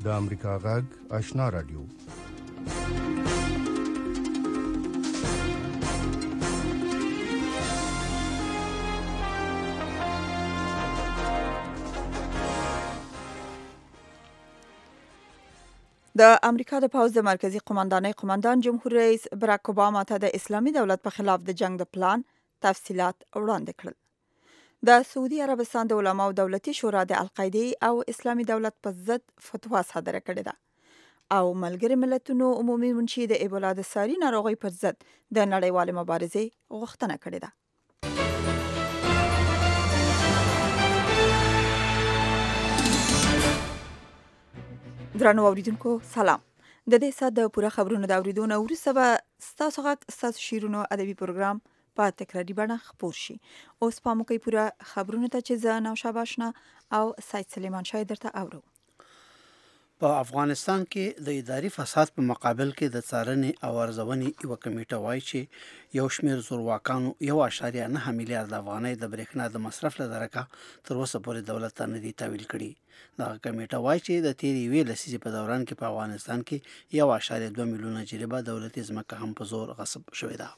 د امریکا غږ آشنا رادیو. د امریکا د پوځ د مرکزی قوماندانۍ قوماندان جمهور رئیس براک اوباما ته د اسلامي دولت په خلاف د جنگ د پلان تفصيلات وړاندې کړل. د سعودي عربستان د علماو دولتي شورا د القاعده او اسلامي دولت په ضد فتوا صادره کړې ده او ملګری ملتونو عمومي منشي د ایبولا د ساري ناروغي پر ضد د نړیوال مبارزې غوښتنه کړې ده. درنو اوریدونکو سلام. د دې ساعت د پوره خبرونو د اوریدو نه وروسته به ستاسو غږ ستاسو شیرونو ادبي پروګرام په تکراري بڼه خپور شي. اوس پام وکړئ پوره خبرونو ته چې زه نوشابه آشنا او سید سلیمان شاه درته اورو. په افغانستان کې د اداري فساد په مقابل کې د څارنې او ارزونې یو کمیټه وایي چې یو شمېر زورواکانو 1.9 میلیارډ افغانۍ د برېښنا د مصرف له درکه تر اوسه پورې دولت ته نه دي تحویل کړي. دغه کمیټه وایي چې د تېرې یوې لسیزې په دوران کې په افغانستان کې 1.2 میلیونه جریبه دولتي ځمکه هم په زور غصب شوې ده.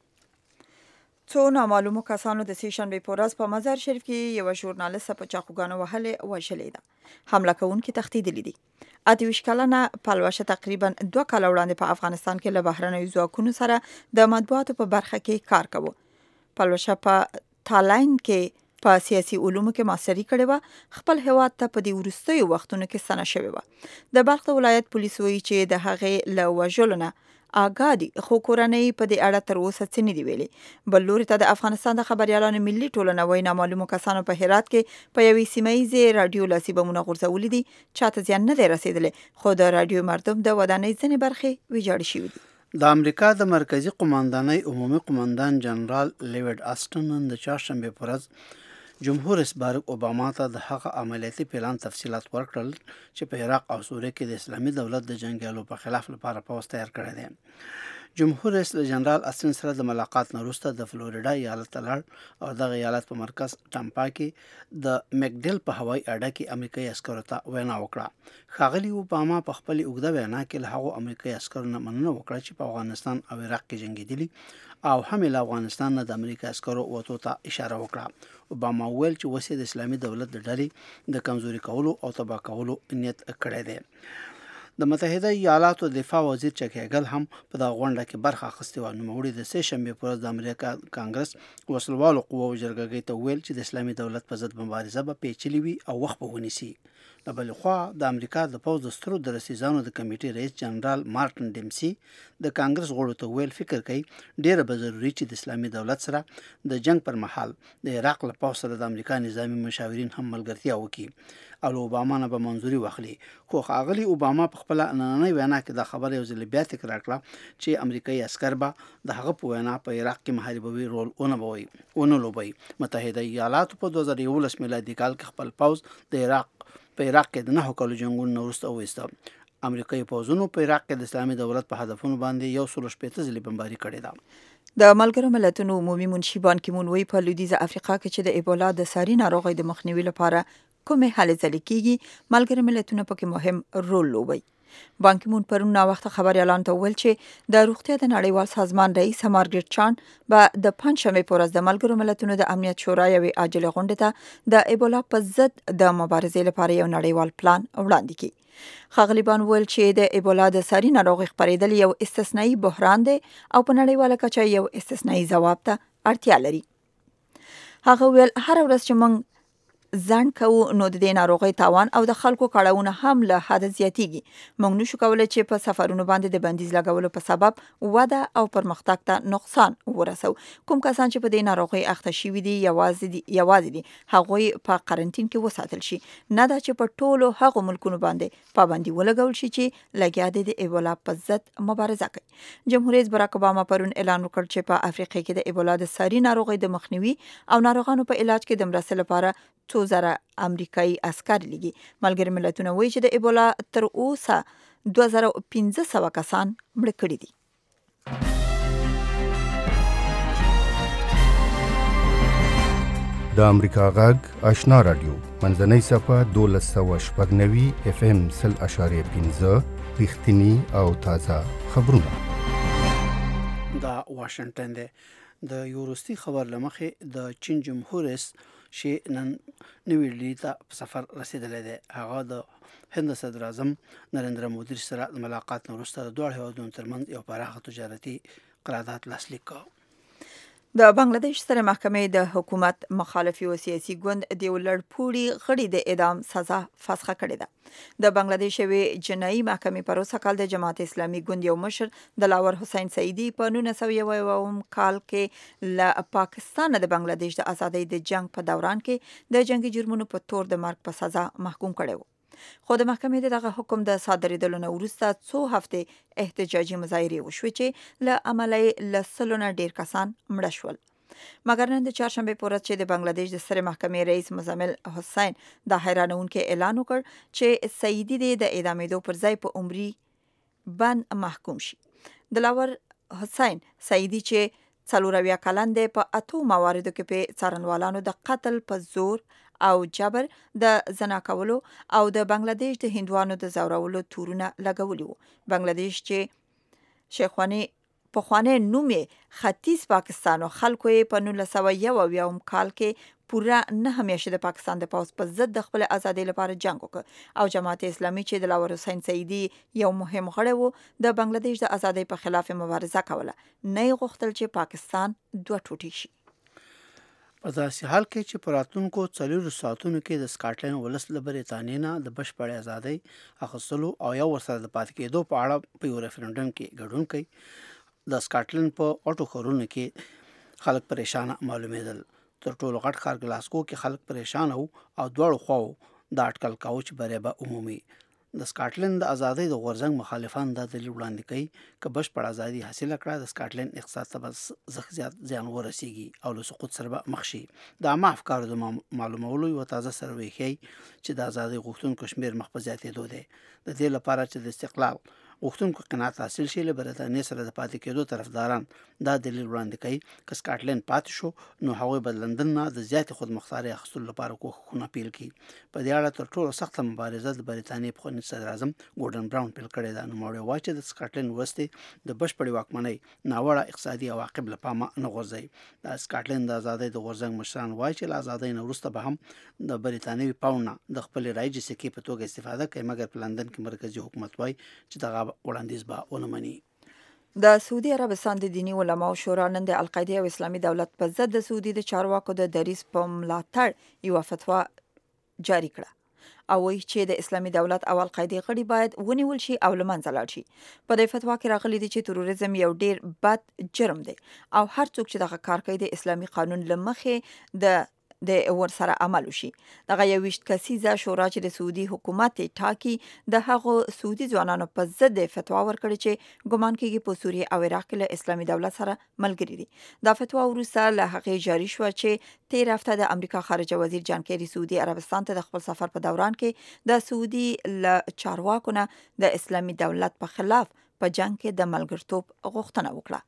څو نامعلومو کسانو د سه‌شنبې په ورځ په مزار شریف کې یو ژورنالیست په چاقوګانو وهلې وژلې ده. حمله کوونکي تښتېدلي دي. 28 کلنه پلوشه تقریبا 2 کاله وړاندې په افغانستان کې له بهرنیو ځواکونو سره د مطبوعاتو په برخه کې کار کاوه. پلوشه په تالین کې په سیاسي علومو کې ماستري کړې وه. خپل هیواد ته په دې وروستیو وختونو کې ستنه شوې وه. د بلخ ولایت پولیس وایي چې د هغې له وژلو نه آګادي خو کورنۍ په دې اړه تر اوسه څه نه دي ویلي. بل لوري ته د افغانستان د خبريالانو ملي ټولنه وایي نامعلومو کسانو په هرات کې په یوې سیمه‌یزې رادیو لاسي بمونه غورځولي دي. چاته زیان نه دی رسېدلی خو د رادیو مردم د ودانۍ ځینې برخې ویجاړې شوي دي. د امریکا د مرکزی قوماندانۍ عمومي قوماندان جنرال لیوډ آسټن نن د چهارشنبې په ورځ جمهور رئیس باراک اوباما ته د هغه عملیاتي پلان تفصيلات ورکړل چې په عراق او سوریه کې د اسلامي دولت د جنگیالو په خلاف لپاره پوځ تیار کړی دی. جمهور رئیس له جنرال آسټن سره د ملاقات نه وروسته د فلوریډا ایالت ته لاړ او دغه ایالت په مرکز ټامپا کې د مکډیل په هوایي اډه کې امریکایي عسکرو ته وینا وکړه. ښاغلي اوباما په خپل اوږده وینا کې له هغو امریکایي عسکرو نه مننه وکړه چې په افغانستان او عراق کې جنګېدلي او هم له افغانستان نه د امریکا عسکرو وتو ته اشاره وکړه. اوباما وویل چې اوس د اسلامي دولت د ډلې د کمزوري کولو او تباه کولو نیت کړی دی. د متحده ایالاتو دفاع وزیر چک هیګل هم په دغه غونډه کې برخه اخیستې وه. نوموړي د سه‌شنبې په ورځ د امریکا کانګرس وسلوالو قواو جرګې ته وویل چې د اسلامي دولت په ضد مبارزه به پیچلې وي او وخت به ونیسي. له بلې خوا د امریکا د پوځ د سترو درسیزانو د کمیټې رئیس جنرال مارټن ډیمسي د کانګرس غړو ته ویل فکر کوي ډیره به ضروري چې د اسلامي دولت سره د جنگ پر مهال د عراق له پوځ سره د امریکا نظامی مشاورین هم ملګرتیا وکړي او له اوباما نه به منظوري واخلي. خو ښاغلي اوباما په خپل نننۍ وینا کې دا خبره یو ځل بیا تکرار کړه چې امریکایي عسکر به د هغه په وینا په عراق کې محاربوي رول ونه لوبوي. متحده ایالاتو په 2011 میلادي کال کې خپل پوځ د عراق کې د 9 کالو جنګونو وروسته وایسته. امریکایي پوځونو په عراق کې د اسلامي دولت په هدفونو باندې 116 ځلې بمباري کړې ده. د ملګرو ملتونو عمومي منشي بان کی مون وی په لویدیځه افریقا کې چې د ایبولا د ساري ناروغۍ د مخنیوي لپاره کومې هلې ځلې کیږي ملګرو ملتونو پکې مهم رول لوبوي. بان کی مون پرون نا وخت خبري اعلان ته ویل چې د روغتیا د نړیوال سازمان رئیس مارګریټ چان به د پنځشنبې په ورځ د ملګرو ملتونو د امنیت شورا یوې عاجله غونډې ته د ایبولا په ضد د مبارزې لپاره یو نړیوال پلان وړاندې کړي. ښاغلي بان ویل چې د ایبولا د ساري ناروغۍ خپرېدل یو استثنایی بحران دی او په نړیواله کچه یو استثنایی ځواب ته اړتیا لري. هغه ویل هر ورځ چې موږ ځان کوو نو د دې ناروغۍ تاوان او د خلکو کړهونه هم له حد زیاتېږي. موږ نشو کولی چې په سفرونو باندې د بندیز لګولو په سبب وده او پرمختګ ته نقصان ورسو. کوم کسان چې په دې ناروغۍ اخته شوي دي یوازې دي هغوی په قرنټین کې وساتل شي. نه دا چې په ټولو هغو ملکونو باندې پابندي ولګول شي چې لګیا دي د ایبولا په ضد مبارزه کوي. جمهور رئیس براک اوباما پرون اعلان وکړ چې په افریقا کې د ایبولا د ساري ناروغۍ د مخنیوي او ناروغانو په علاج کې د مرستې لپاره 2000 امریکایي عسکر لګي. ملګري ملتونه وایي چې د ایبولا تر اوسه 2500 کسان مړه کړي دي. د امریکا غږ آشنا رادیو منځنۍ صفه 1290 اف ام 0.15 رښتینی او تازه خبرونه. دا واشنگټن دی. د یوروستي خبر لمخې د چین جمهور رئیس شي نن نوې ډیلي ته په سفر رسیدلی دی. هغه د هند صدر اعظم نریندرا مودي سره د ملاقات وروسته د دوه هیوادونو ترمنځ یو پراخه تجارتي قرارداد لاسلیک کړ. د بنگلاديش ستره محکمې د حکومت مخالفي او سیاسي ګوند د ولړپوړي غړي د اعدام سزا فسخه کړې ده. د بنگلاديش وی جنایي محکمې پروسه کال د جماعت اسلامي ګوند یو مشر دلاور حسین سعیدی په 1991 کال کې له پاکستان د بنگلاديش د ازادۍ د جنگ په دوران کې د جنگي جرمونو په تور د مرګ په سزا محکوم کړي وو. خو د محکمې دغه حکم د صادرېدلو نه وروسته څو هفته احتجاجي مظاهرې وشوې چې له امله له سلو نه ډېر کسان مړه شول. مګر نن د چهارشنبې په ورځ چې د بنگلاديش د سترې محکمې رئیس مزمل حسین دا حیرانونکی اعلان وکړ چې سعیدي د اعدامېدو پر ځای په عمري بند محکوم شي. دلاور حسین سعیدي چې 40 کلن دی په 8 مواردو کې په څارنوالانو د قتل په زور او جبر د زنا کولو او د بنگلاديش د هندوانو د زورولو تورونه لګولي وو. بنگلاديش چې شیخوانی په خوانه نومې ختیځ پاکستان او خلکو یې په 1991 کال کې پورا نه همیشه د پاکستان د پوز په ضد د خپل ازادۍ لپاره جنگ وکړ او جماعت اسلامي چې د دلاور حسین سعیدي یو مهم غړی وو د بنگلاديش د ازادۍ په خلاف مبارزه کوله. نه غوښتل چې پاکستان دوه ټوټې شي. په داسې حال کې چې په راتلونکو 4 ساعتونو کې د سکاټلند ولس له بریتانیا نه د بشپړې ازادۍ اخیستلو او یو ورسره د پاتې کېدو په اړه په یو ریفرنډم کې ګډون کوي. د سکاټلند په اټو ښارونو کې خلک پریشان معلومېدل. تر ټولو غټ ښار ګلاسکو کې خلک پریشان او دواړو خواو د اټکل کاوه چې بری به عمومي. د سکاټلند د ازادۍ د غورځنګ مخالفان دا دلیل وړاندې کوي چې بشپړ ازادي حاصله کړه د سکاټلند اقتصاد ته زیات زیان ورسیږي او له سقوط سره به مخ شي. د عامه افکارو د معلومولو یو تازه سروې ښیي چې د ازادۍ غوښتونکو شمېر مخ په زیاتېدو دی. د دې لپاره چې د استقلال غوښتونکو قناعت حاصل شي له برتانیې سره د پاتې کېدو طرفداران دا دلیل وړاندې کوي چې سکاټلند پاتې شو نو هغوی به لندن نه د زیاتې خودمختارۍ اخیستلو لپاره کوښښونه پیل کړي. په دې اړه تر ټولو سخته مبارزه د برتانیې پخواني صدر اعظم ګورډن براون پیل کړې ده. نوموړی وایي چې د سکاټلند وروستي د بشپړې واکمنۍ ناوړه اقتصادي عواقب له پامه نه غورځوي. د سکاټلند د ازادۍ د غورځنګ مشران وایي چې له ازادۍ نه وروسته به هم د برتانیوي پاوند نه د خپلې رایجې سکې په توګه استفاده کوي، مګر په لندن کې مرکزي حکومت وایي چې دغه وړاندیز به ونه مني. د سعودي عربستان د دینی علماو شورا نن د القاعده او اسلامي دولت په ضد د سعودي د چارواکو د دریځ په ملاتړ یو فتوا جاری کړه او وایي چې د اسلامي دولت او القاعده غړي باید ونیول شي او له منځه لاړ شي. په دې فتوا کې راغلي دي چې تروریزم یو ډیر بد جرم دی او هر څوک چې دغه کار کوي د اسلامي قانون له مخې د ورسره عمل وشي. دغه 20 کسیزه شورا چې د سعودي حکومت ټاکي د هغو سعودي ځوانانو په ضد فتوا ورکړي چې ګمان کېږي په سوریه او عراق کې له اسلامي دولت سره ملګري دي. دا فتوا وروسته له هغې جاری شوه چې 13 هفته د امریکا خارجه وزیر جان کیری سعودي عربستان ته د خپل سفر په دوران کې د سعودي له چارواکو نه د اسلامي دولت په خلاف په جنگ کې د ملګرتوب غوښتنه وکړه.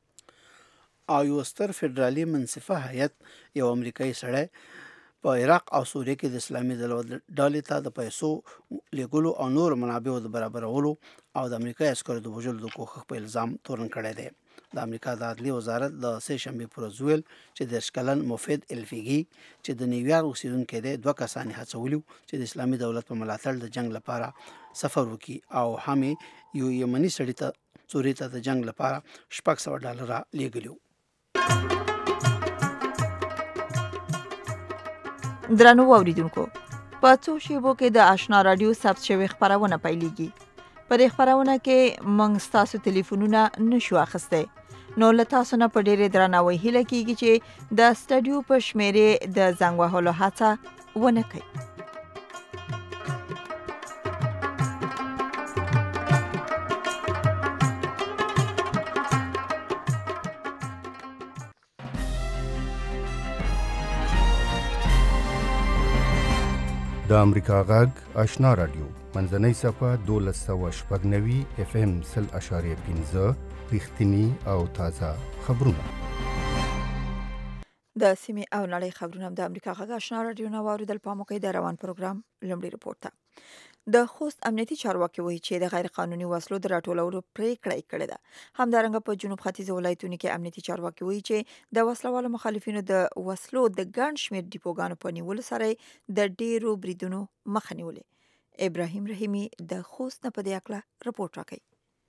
او یو ستر فدرالي منصفه هیئت یو امریکایي سړی په عراق او سوریه کې د اسلامي ډلې ته د پیسو لیږلو او نور منابعو د برابرولو او د امریکایي عسکرو د وژلو د کوښښ په الزام تورن کړی دی. د امریکا د عدلیې وزارت د سه شنبې پر ورځ ویل چې 10 کلن مفید الفیګي چې د نیویارک اوسیدونکی دی 2 کسان هڅولي چې د اسلامي دولت په ملاتړ د جنگ لپاره سفر وکړي او هم یو یمني سړي ته سوریه ته د جنگ لپاره $600 لیږلي. درنو اوریدونکو، په څو شیبو کې د آشنا رادیو ثبت شوی خبرونه پیلېږي. په دې خبرونه کې موږ ستاسو ټلیفونونه نشو اخیستی، نو له تاسو نه په ډېرې درناوي هیله کېږي چې د سټډیو په شمیرې د زنګ وهلو هڅه ونه کوئ. د امریکا غږ آشنا رادیو منځنۍ صفه 1290 اف ام 0.15 رښتینی او تازه خبرونه. د سیمې او نړۍ خبرونه د امریکا غږ آشنا رادیو نه واوریدل. پام وکړئ د روان پروګرام لومړی رپورټ ته. د خوست امنیتي چارواکي وایي چې د غیر قانوني وسلو د راټولولو پریکړه یې کړې ده. همدارنګه په جنوب ختیځ ولایتونو کې امنیتي چارواکي وایي چې د وسلوالو مخالفینو د وسلو د ګڼ شمېر ډیپوګانو په نیولو سره د ډیرو بریدونو مخه نیولې. ابراهیم رحیمي د خوست نه په دې اړه رپورټ راکوي.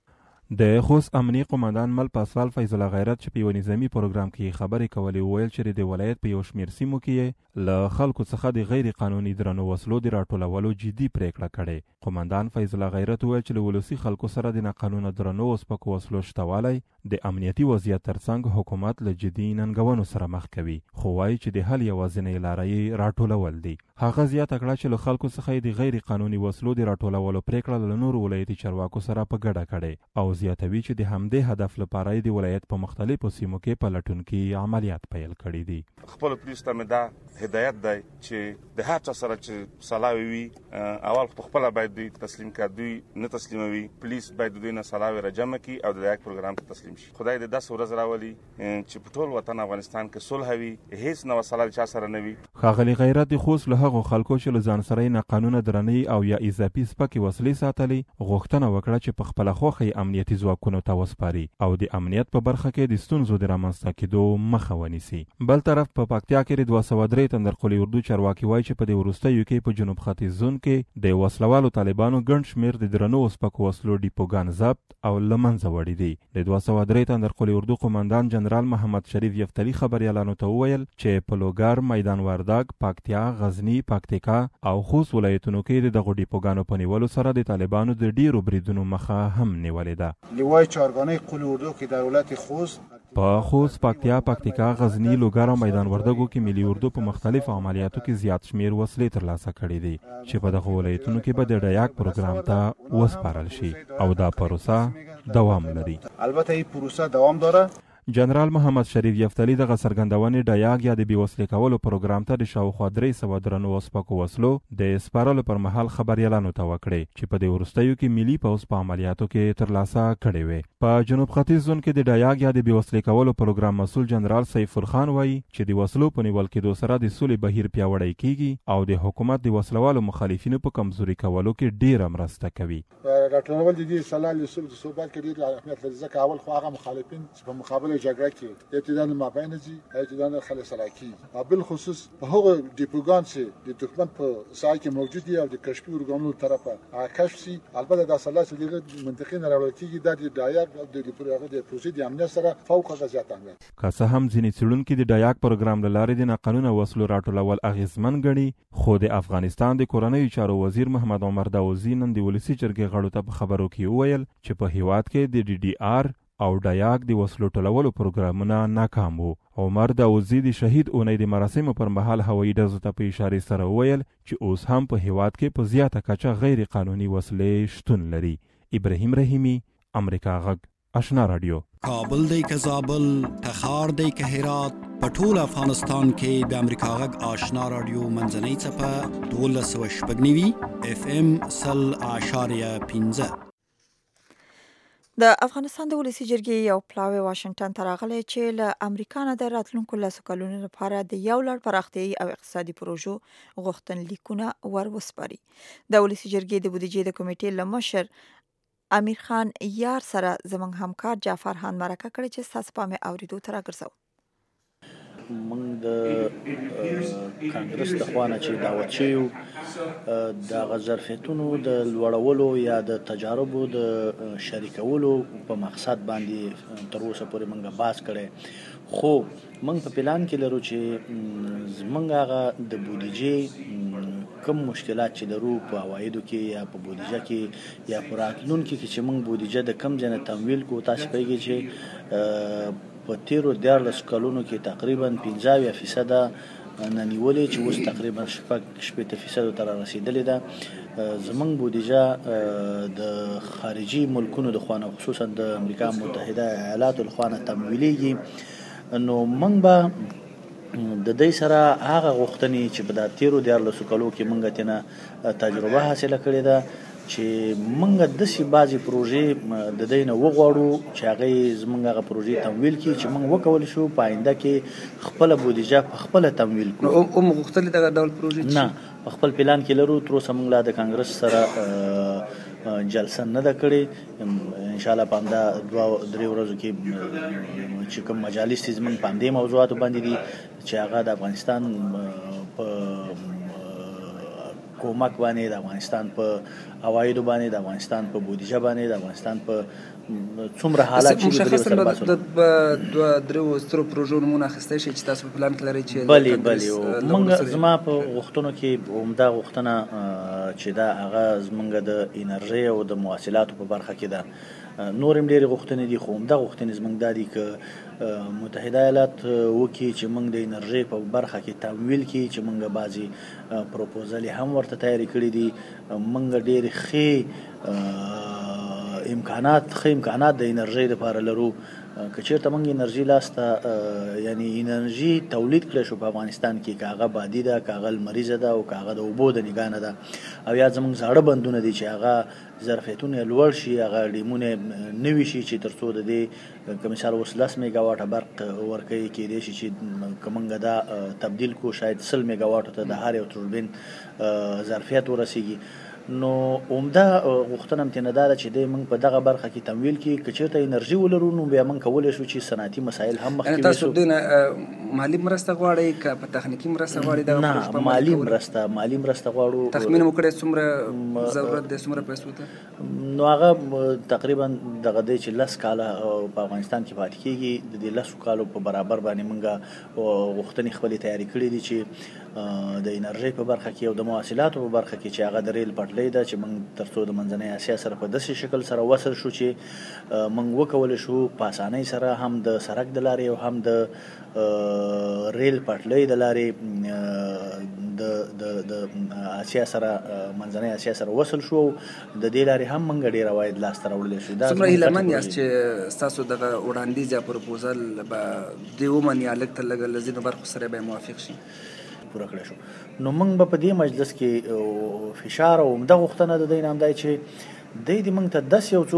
د خوست امنیي قومندان مل پاسوال فیض الله غیرت چې په یو نظامی پروګرام کې خبرې کولې ویل چې د ولایت په یو شمېر سیمو کې له خلکو څخه د غیر قانوني درنو وسلو د راټولولو جدي پریکړه کړې. قومندان فیض الله غیرت ویل چې له ولسي خلکو سره د ناقانونه درنو وسپکو وسلو شتوالی د امنیتي وضعیت ترڅنګ حکومت له جدي ننګونو سره مخ کوي، خو وایي چې د حل یوازینۍ لاره یې راټولول دي. هغه زیاته کړه چې له خلکو څخه د غیر قانوني وسلو د راټولولو پریکړه له نورو ولایتي چارواکو سره په ګډه کړې او زیاتوي چې د همدې هدف لپاره د ولایت په مختلفو سیمو کې پلټونکي عملیات پیل کړي دي. خپل پولیس ته مې دا هدایت دی چې د هر چا سره چې سلاوي وي اول خپل باید دوی تسلیم کړي، دوی نه تسلیموي. پولیس باید دوی نه سلاوي راجمع کړي او د یک پروګرام ته تسلیم شي. خدای دې 10 ورځې راولي چې په ټول وطن افغانستان کې صلح وي، هیڅ نو سلاوي چا سره نه وي. ښاغلي غیرت د خوست له هغو خلکو چې له ځان سره نه قانون درنۍ او یا اضافي سپکې وسلې ساتلي غوښتنه وکړه چې په خپل خوخي امنیتي ځواکونو ته وسپاري او د امنیت په برخه کې د ستونزو د رامنځته کېدو مخه ونیسي. بل طرف په پکتیا کې د 203 تندرقلی اردو چارواکي وایي چې په دې وروستیو کې په جنوب ختیځ زون کې د وسلوالو طالبانو ګڼ شمېر د درنو وسپکو وسلو ډیپوګان ضبط او له منځه وړي دي. د 203 تندرقلی اردو قومندان جنرال محمد شریف یفتلی خبریالانو ته وویل چې په لوګر، میدان وردګ، پکتیا، غزنی، پکتیکا او خوست ولایتونو کې د دغو ډیپوګانو په نیولو سره د طالبانو د ډیرو بریدونو مخه هم نیولې ده. نیوای چارگانه قل اردو که در ولایت خوست په خوست، پکتیا، پکتیکا، غزنی، لوګر او میدان وردګو کې ملي اردو په مختلفو عملیاتو کې زیات شمیر وسلې ترلاسه کړي دي چې په دغه ولایتونو کې به د ډیاک پروګرام ته وسپارل شي او دا پروسه دوام لري. البته این پروسه دوام داره. جنرال محمد شریف یفتلی دغه څرګندونې ډیاګ یا د بیوسلې کولو پروګرام ته د شاوخوا 300 درنو وسپکو وسلو د سپارلو پر مهال خبریالانو ته وکړي چې په دې وروستیو کې ملي پوځ په عملیاتو کې ترلاسه کړي وي. په جنوب ختیځ زون کې د ډیاګ یا د بیوسلې کولو پروګرام مسؤل جنرال سیف الخان وایي چې د وسلو په نیول کېدو سره د سولې بهیر پیاوړی کیږي او د حکومت د وسلوالو مخالفینو په کمزوري کولو کې ډیره مرسته کوي. راټولول د دې سلال صوبات کې ډیر اهمیت لري ځکه اول خو هغه مخالفین په مقابل جګړه کې ابتداء مابین دي ابتداء خلک سلاکی بل خصوص په هغه ډیپوګان چې د دښمن په ساحه کې موجود دي او د کشفي ورګانو طرفه کشف سي. البته د اصله چې د منطقې نه راوړل کېږي د ډایاک د پروسې د امنیت سره فوق غزيات اهمیت. که څه هم ځینې څېړونکي د ډایاک پروګرام له لارې د ناقانونه وسلو راټولول اغېزمن ګڼي، خو د افغانستان د کورنیو چارو وزیر محمد عمر داوزي نن د ولسي جرګې غړو ته په خبرو کې وویل چې په هیواد کې د DDR او ډیاک د وسلو ټولولو پروګرامونه ناکام وو. عمر داوزي د شهید اونۍ د مراسمو پر مهال هوایي ډزو ته په اشارې سره وویل چې اوس هم په هیواد کې په زیاته کچه غیر قانوني وسلې شتون لري. ابراهیم رحیمي، امریکا غږ آشنا رادیو. کابل دی که زابل، تخار دی که هرات، په ټول افغانستان کې د امریکا غږ آشنا رادیو منځنۍ څپه 1290 FM 0.15. د افغانستان د ولسي جرګې یو پلاوی واشنگټن ته راغلی چې له امریکا نه د راتلونکو 10 کلونو لپاره د یو لړ پراختیایي او اقتصادي پروژو غوښتنلیکونه ور وسپاري. د ولسي جرګې د بودیجې د کمیټې له مشر امیر خان یار سره زموږ همکار جعفر خان مرکه کړې چې ستاسو پام یې اورېدو ته راګرځو. موږ د کانګرس د خوانه چې دعوت شوی د ظرفیتونو د لوړولو یا د تجاربو د شریکولو په مقصد باندې تر اوسه پورې موږ باز کړی، خو موږ په پلان کې لرو چې زموږ هغه د بودیجې کم مشکلات چې لرو په عوایدو کې یا په بودیجه کې یا په راتلونکي کې چې موږ بودیجه د کم ځای نه تمویل کوو، تاسو پوهیږئ چې په تیرو 14 کلونو کې تقریبا 15% نه نیولې چې اوس تقریبا 8% ته رسیدلې ده. زمونږ بودیجه د خارجي ملکونو د خوانه خصوصا د امریکا متحده ایالاتو د خوانه تمویلېږي، نو موږ به د دې سره هغه غوښتنې چې په د تیرو 14 کلو کې موږ تنه تجربه حاصله کړې ده چې موږ داسې بعضې پروژې د دوی نه وغواړو چې هغه زموږ هغه پروژې تمویل کړي چې موږ وکولی شو په آینده کې خپله بودیجه په خپله تمویل کړو. هم غوښتلې دغه ډول پروژې؟ نه، په خپل پلان کې لرو. تر اوسه موږ لا د کانګرس سره جلسه نه ده کړې. انشاءالله په همدا 2-3 ورځو کې چې کوم مجالس دي زموږ په همدې موضوعاتو باندې دي چې هغه د افغانستان په کومک باندې، د افغانستان په عوایدو باندې، د افغانستان په بودیجه باندې، د افغانستان په څومره حالات چې مشخصا د 2-3 سترو پروژو نمونه اخیستی شي چې تاسو په پلان کې لرئ چې بلې موږ زما په غوښتنو کې عمده غوښتنه چې دا هغه زموږ د انرژۍ او د مواصلاتو په برخه کې ده. نور هم ډېرې غوښتنې دي، خو عمده غوښتنې زموږ دا دي که متحده ایالات وکړي چې موږ د انرژۍ په برخه کې تمویل کړي، چې موږ بعضې پروپوزلې هم ورته تیارې کړي دي. موږ ډېرې ښې امکانات د انرژۍ لپاره لرو. که چېرته موږ انرژي لاسته یعنی انرژي تولید کړی شو په افغانستان کې، که هغه بادي ده، که هغه لمریزه ده، او که هغه د اوبو د نګاه نه ده، او یا زموږ زاړه بندونه دي چې هغه ظرفیتونه یې لوړ شي، هغه ډیمونه نوي شي چې تر څو د دې که مثال اوس 10 میګا واټه برق ورکوي، کېدای شي چې که موږ دا تبدیل کړو شاید 100 میګا واټو ته د هر یو توربین ظرفیت ورسیږي. نو عمده غوښتنه هم ترې نه دا ده چې دی موږ په دغه برخه کې تمویل کړي. که چېرته انرژي ولرو نو بیا موږ کولی شو چې صنعتي مسایل هم مخکې یوسو. تاسو دوی نه مالي مرسته غواړئ که په تخنیکي مرسته غواړئ؟ نه، مالي مرسته غواړو. تخمین مو کړی څومره ضرورت دی، څومره پیسو ته؟ نو هغه تقریبا دغه دی چې 10 کاله په افغانستان کې پاتې کېږي. د دې 10 کالو په برابر باندې موږ غوښتنې خپلې تیارې کړې دي چې د انرژۍ په برخه کې او د مواصلاتو په برخه کې چې هغه د ریل پټلۍ ده چې موږ تر څو د منځنۍ اسیا سره په داسې شکل سره وصل شو چې موږ وکولی شو په اسانۍ سره هم د سړک د لارې او هم د ریل پټلۍ د لارې د اسیا سره منځنۍ اسیا سره وصل شو. د دې لارې هم موږ ډېر عواید لاسته راوړلی شو. څومره هیلهمند یاست چې ستاسو دغه وړاندیز یا پروپوزل به دوی ومني یا لږ تر لږه له ځینو برخو سره به موافق شي؟ پوره کړی شو. نو موږ به په دې مجلس کې فشار او عمده غوښتنه د دوی نه هم دی چې دوی دې موږ ته داسې یو څو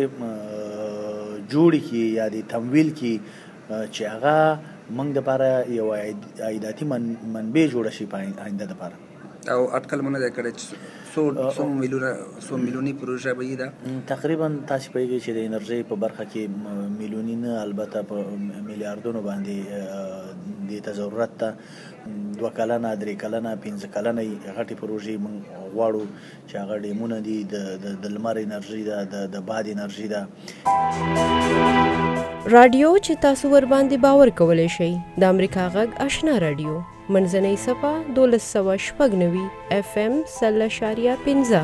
پروژې جوړې کړي یا دې تمویل کړي چې هغه موږ دپاره یو عایداتي منبع جوړه شي په آینده دپاره. او اټکل مو نه دی کړی چې څو میلیوني پروژه به وي؟ ده تقریبا تاسې پوهېږئ چې د انرژۍ په برخه کې میلیوني نه، البته په میلیاردونو باندې دې ته ضرورت ده. 2 کلنه، 3 کلنه، 5 کلنه غټې پروژې موږ غواړو چې هغه ډیمونه دي، د لمر انرژي ده، د باد انرژي ده. رادیو چې تاسو ور باندې باور کولی شئ د امریکا غږ آشنا رادیو منځنۍ صفحه 1296 FM 0.15.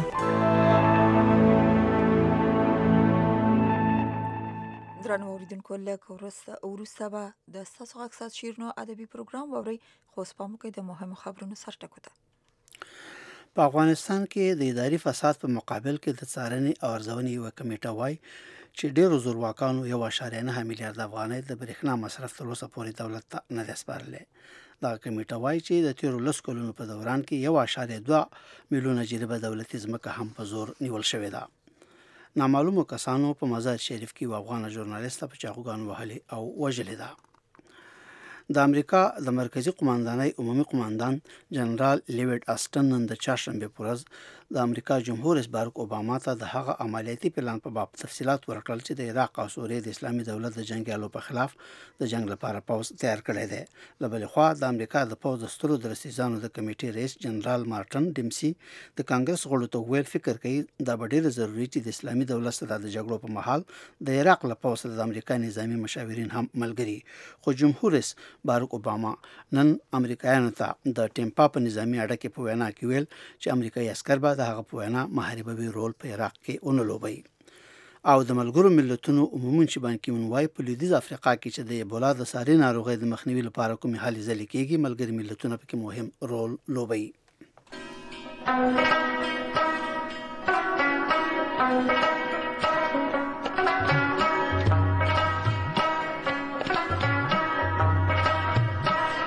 درنو اوریدونکو لږ وروسته به د ستاسو غږ سات شیرینو ادبي پروګرام واورئ، خو اوس پام وکړئ د مهمو خبرونو سرټکو ته. په افغانستان کې د اداري فساد په مقابل کې د څارنې او ارزونې یوه کمیټه وایي چې ډېرو زورواکانو 1.9 میلیارد افغانۍ د برېښنا مصرف تر اوسه پورې دولت ته نه دی سپارلی. دغه کمیټه وایي چې د تېرو 10 کلونو په دوران کې 1.2 میلیونه جریبه دولتي ځمکه هم په زور نیول شوې ده. نامعلومو کسانو په مزار شریف کې یو افغان ژورنالیسته په چاقوګانو وهلې او وژلې ده. د امریکا د مرکزی قماندانۍ عمومي قماندان جنرال لیویډ آسټن نن د چهارشنبې په ورځ د امریکا جمهور رئیس بارک اوباما ته د هغه عملیاتي پلان په باب تفصیلات ورکړل چې د عراق او سوریې د اسلامي دولت د جنګیالو په خلاف د جنگ لپاره پوځ تیار کړی دی. له بلې خوا د امریکا د پوځ د سترو درستیزانو د کمیټې رئیس جنرال مارټن ډیمسي د کانګرس غړو ته ویل فکر کوي دا به ډېره ضروري چې د اسلامي دولت سره د جګړو په مهال د عراق له پوځ سره د امریکا نظامي مشاورین هم ملګري. خو جمهور رئیس بارک اوباما نن امریکایانو ته د ټیمپا په نظامي اډه کې په وینا کې ویل چې امریکایي عسکر به د هغه په وینا محاربوي رول په عراق کې ونه لوبوي. او د ملګرو ملتونو عمومي چې بان کی مون وايي په لویدیځ افریقا کې چې د ایبولا د ساري ناروغۍ د مخنیوي لپاره کومې هلې ځلې کېږي، ملګري ملتونه پکې مهم رول لوبوي.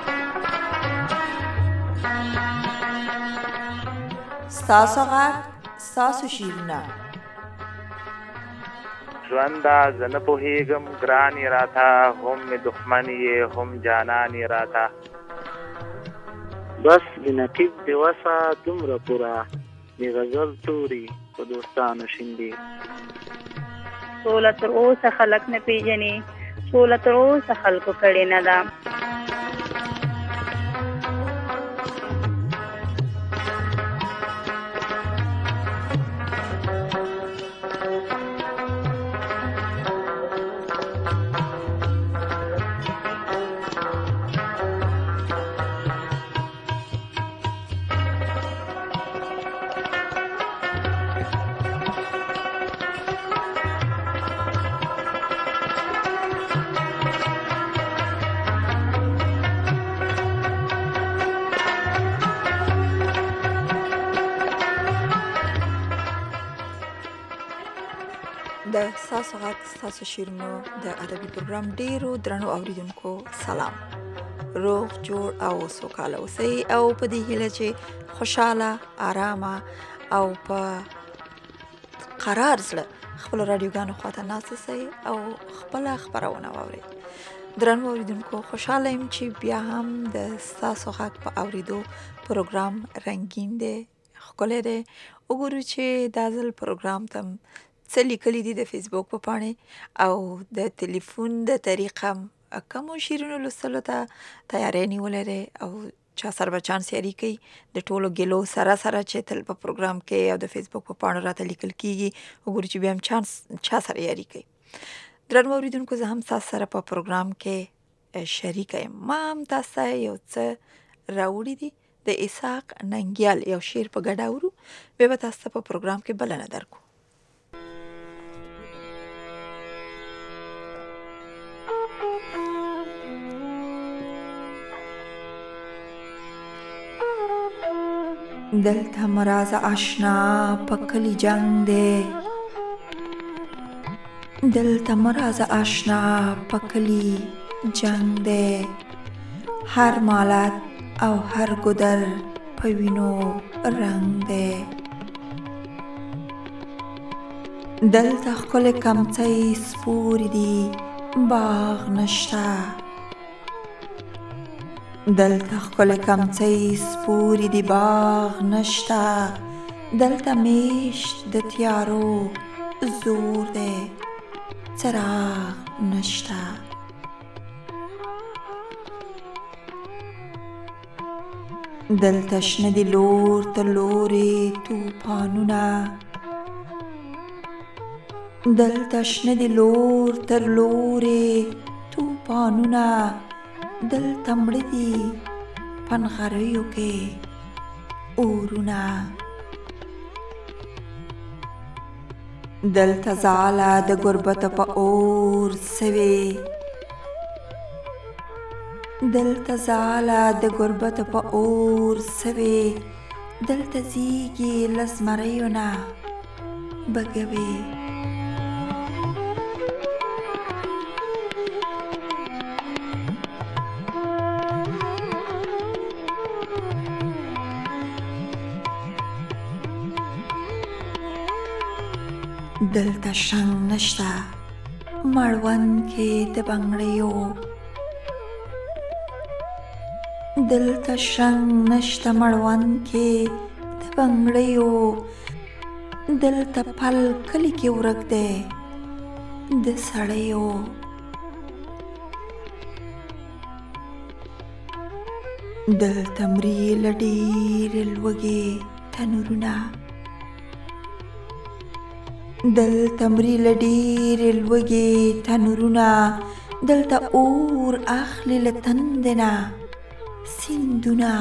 ستاسو غږ ساسو شیرونه ژوندا زنه پوهیږم ګرانی راته هم می دښمن یې هم جانان یې راته بس د نقیب د وسه دومره پوره د غزل توري په دوستانو شیندي سوله تر اوسه خلک نه پیژني سوله تر اوسه خلکو کړې نه ده د ساسو غږ ساسو شیرینو د ادبي پروګرام ډیرو درنو اوریدونکو سلام روغ جوړ او سوکاله اوسئ او په دې هیله چې خوشاله آرامه او په قرار زړه خپل رادیوګانو خواته ناست اوسئ او خپل خبرونه واورئ درنو اوریدونکو خوشاله یم چې بیا هم د ساسو غږ په اوریدو پروګرام رنگین دی ښکلی دی وګورو چې دا ځل پروګرام ته څه لیکلي دي د فیسبوک په پاڼې او د تلیفون د طریقه کومو شیرینو لوستلو ته تیاری نیولی دی او چا سره به چانس یاري کوي د ټولو ګیلو سره سره چې تل په پروګرام کې او د فیسبوک په پاڼو راته لیکل کېږي وګورو چې بیا هم چانس چا سره یاري کوي درنو اوریدونکو زه هم تاسو سره په پروګرام کې شریکه یم ما هم تاسو ته یو څه راوړي دي د اسحاق ننګیال یو شعر په ګډه اورو بیا به تاسو ته په پروګرام کې بلنه درکو دلته مراز آشنا پکلی جنگ دی دلته مراز آشنا پکلی جنگ دی هر مالت او هر گدر پوینو رنگ دی دلته خکل کمڅی سپوری دی باغ نشتا دلته خکل کمڅی سپوری دی باغ نشتا دلته میشت د تیارو زور دی څراغ نشتا دلته شنه دی لور تر لورې توپانونه دلته شنه دی لور تر لورې توپانونه دلته مړه دي پنغریو کې اورونه دلته ځاله د غربت په اور سوي دلته ځاله د غربت په اور سوي دلته زیږي لزمریو نه بګوي دلته شنګ نشته مړوند کې د بنګړیو دلته شنګ نشته مړوند کې د بنګړیو دلته پل کلی کې ورک دی د سړیو دلته مري لډیر لوګي تنورونه دلته مري لډیر لوګي تنورونه دلته اور اخلي له تندنه سیندونه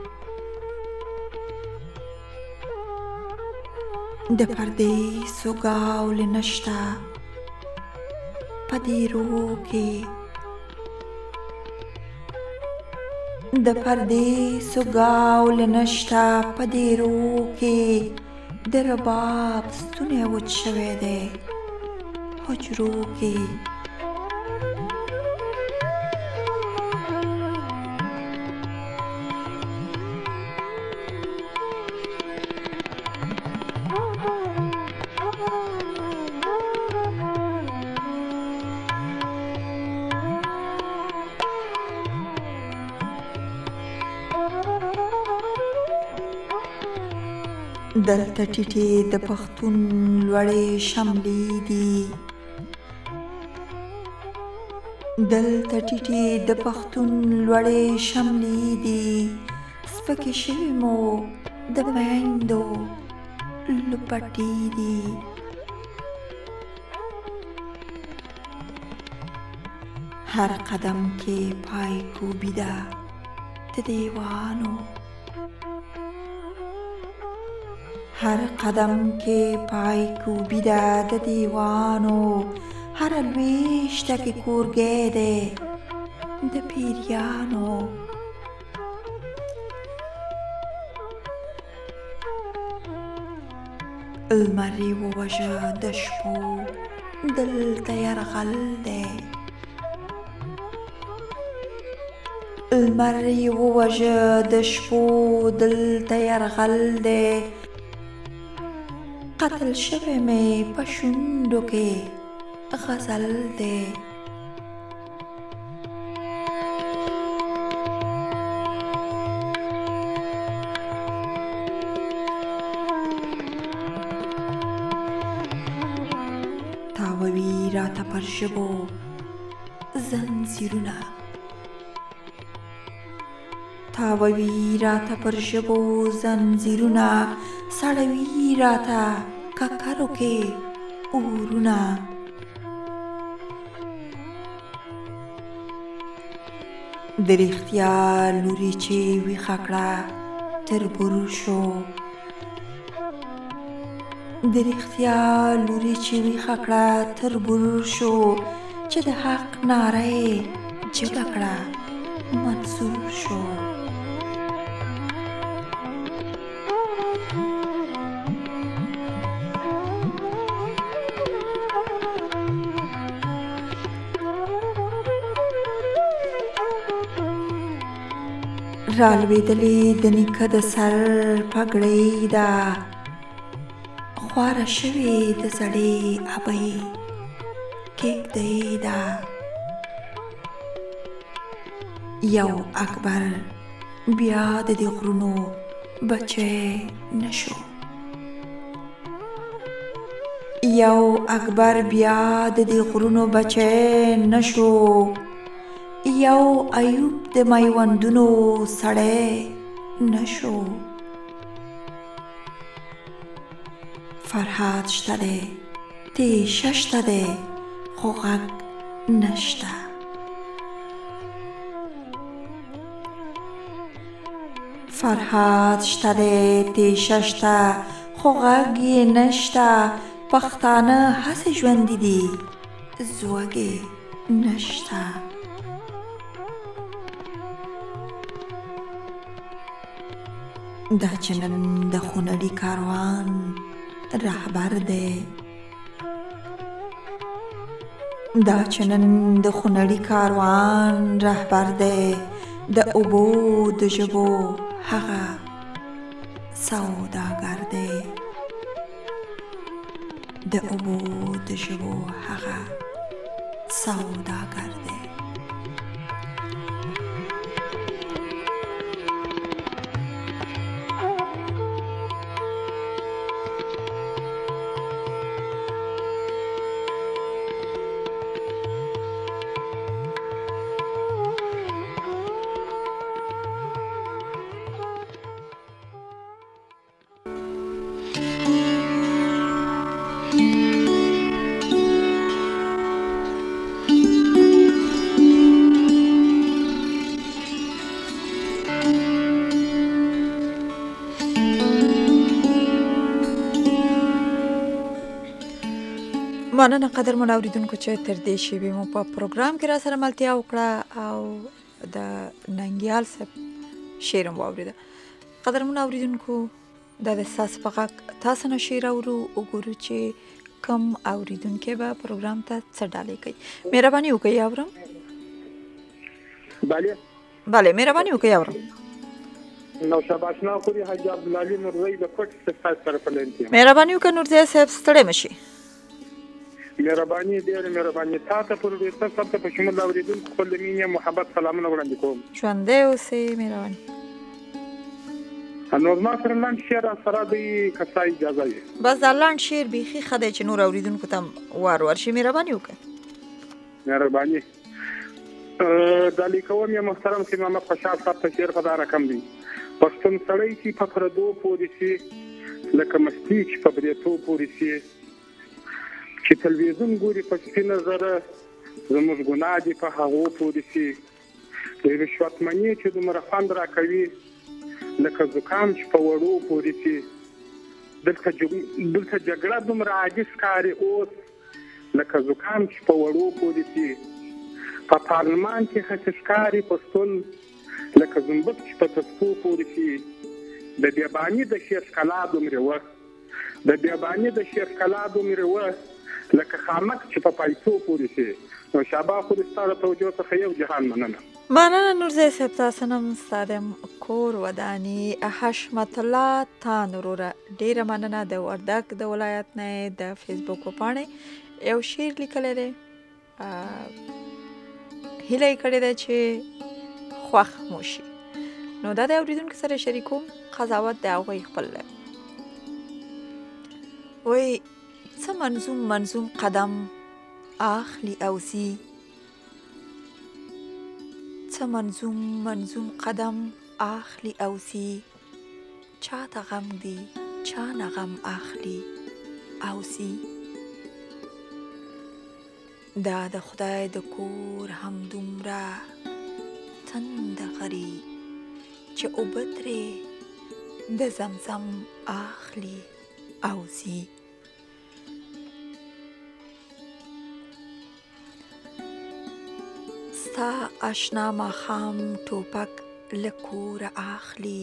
د پردیسو ګاول نشته په دیرو کې د پردیسو ګاول نشته په دیرو کې د رباب ستونی وچ شوی دی حجرو کې دلته ټیټې د پښتون لوړې شملې دي، دلته ټیټې د پښتون لوړې شملې دي، سپکې شوې مو د میندو لپټې دي. هر قدم کې پای کوبي ده د دیوانو، هر قدم کې پای کوبي ده د دیوانو، هر لویشته کې کورګی دی د پیریانو. لمر یې ووژه د شپو دلته یرغل دی، لمر یې ووژه د شپو دلته یرغل دی، قتل شوی مې په شونډو کې غزل دی. تاووي راته پر ژبو زنځیرونه، تاووي راته پر ژبو زنځیرونه، سړوي راته ککرو کې اورونه. د رښتیا لوري چې ویښه کړه تر بروشو، د رښتیا لوري چې ویښه کړه تر بروشو، چې د حق ناره یې جګه کړه منصور شو. رالوېدلې د نیکه د سر پګړۍ ده، خواره شوې د زړې ابۍ کېږدۍ ده. یو اکبر بیا د دې غرونو بچی نشو، یو اکبر بیا د دې غرونو بچی نشو، یو ایوب د میوندونو سړی نشو. فرهاد شته دی تیشه شته دی خو غږ نشته، فرهاد شته دی تیشه شته خو غږ یې نشته. پښتانه هسې ژوندي دي زوږې نشته. دا چې نن د خونړي کاروان رهبر دی، دا چې نن د خونړي کاروان رهبر دی، د اوبو د ژبو هغه سوداګر دی، د اوبو د ژبو هغه سوداګر دی. مننه قدرمن اوریدونکو چې تر دې شیبې مو په پروګرام کې را سره ملتیا وکړه او د ننګیال صاحب شعر مو واورېده. قدرمن اوریدونکو دا د ساس په غږ تاسو نه شعر اورو وګورو چې کم اوریدونکي به پروګرام ته څه ډالۍ کوي. مهرباني وکړئ اورم. بله مهرباني وکړئ اورم. نو شاباشنا خوري حاج عبدالعلی نورزی د کوټ څخه سره پلنتي. مهرباني وکړئ نورزی صاحب ستړی مشي. مهرباني ډېره مهرباني تاسو پر دې څه په شمول اوریدونکو خپل مینه محبت سلامونه وړاندې کوم. ژوندی اوسئ. مهرباني. نو زما سره لاند شعر سره د کسا اجازه یې بس دا لاند شعر بیخي خدای چې نور اوریدونکو ته وار شي مهرباني وکړه. مهرباني د لیکوم یا محترم سي محمد خوشحال صاحب ته شعر په دا رقم دی. پښتون سړی چې په پردو پورې سي لکه مستی چې په بریتو پورې سي چې تلویزیون ګوري په سپینه زره زموږ ګناه دي په هغو پورې سي د رشوتمنۍ چې دومره خوند راکوي لکه زکام چې په وړو پورې سي دلته جګړه دومره عاجز ښکاري اوس لکه زکام چې په وړو پورې سي په پارلمان کې خسې ښکاري پښتون لکه زنبق چې په تسپو پورې سي د بیاباني د شعر ښکلا دومره وه د بیاباني د شعر ښکلا دومره وه لکه خامک چې په پیسو پورې سي. نو شابه خو د ستا د توجه څخه یو جهان مننه. مننه نورزی صاحب، تاسو نم ستادم کور ودانی حشمت الله تانوروره ډیره مننه د وردګ د ولایت نه د فیسبوک په پاڼې یو شعر لیکلی دی، هیله یې کړې ده چې خوښ مو شي. نو دا د اوریدونکو سره شریکوم، قضاوت د هغوی خپل دی. وایي څه منظوم قدم اخلی او ځي، څه منظوم قدم اخلی او ځي، چاته غم دی چا نه غم اخلی او ځي. دا د خدای د کور هم دومره تند غري چې اوبه ترې د زمزم اخلی او ځي. ستا اشنا ماښام ټوپک له کوره اخلي،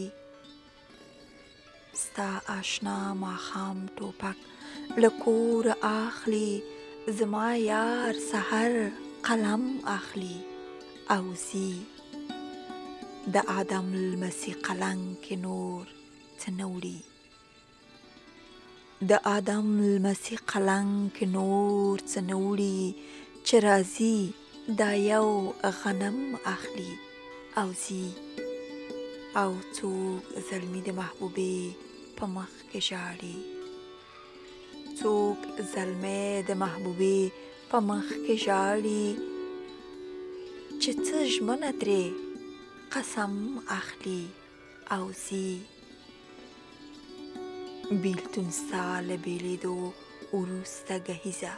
ستا اشنا ماښام ټوپک له کوره اخلي، زما یار سحر قلم اخلي او ځي. د آدم المسیح قلنګ کې نور څه نه وړي، د آدم المسیح قلنګ کې نور څه نه وړي، چې راځي دا یو غنم اخلي او ځي. او څوک زلمي د محبوبې په مخ کې ژاړي، څوک زلمی د محبوبې په مخ کې ژاړي، چې څه ژمنه ترې قسم اخلي او ځي. بیلتون ستا له بیلېدو وروسته گهیزه،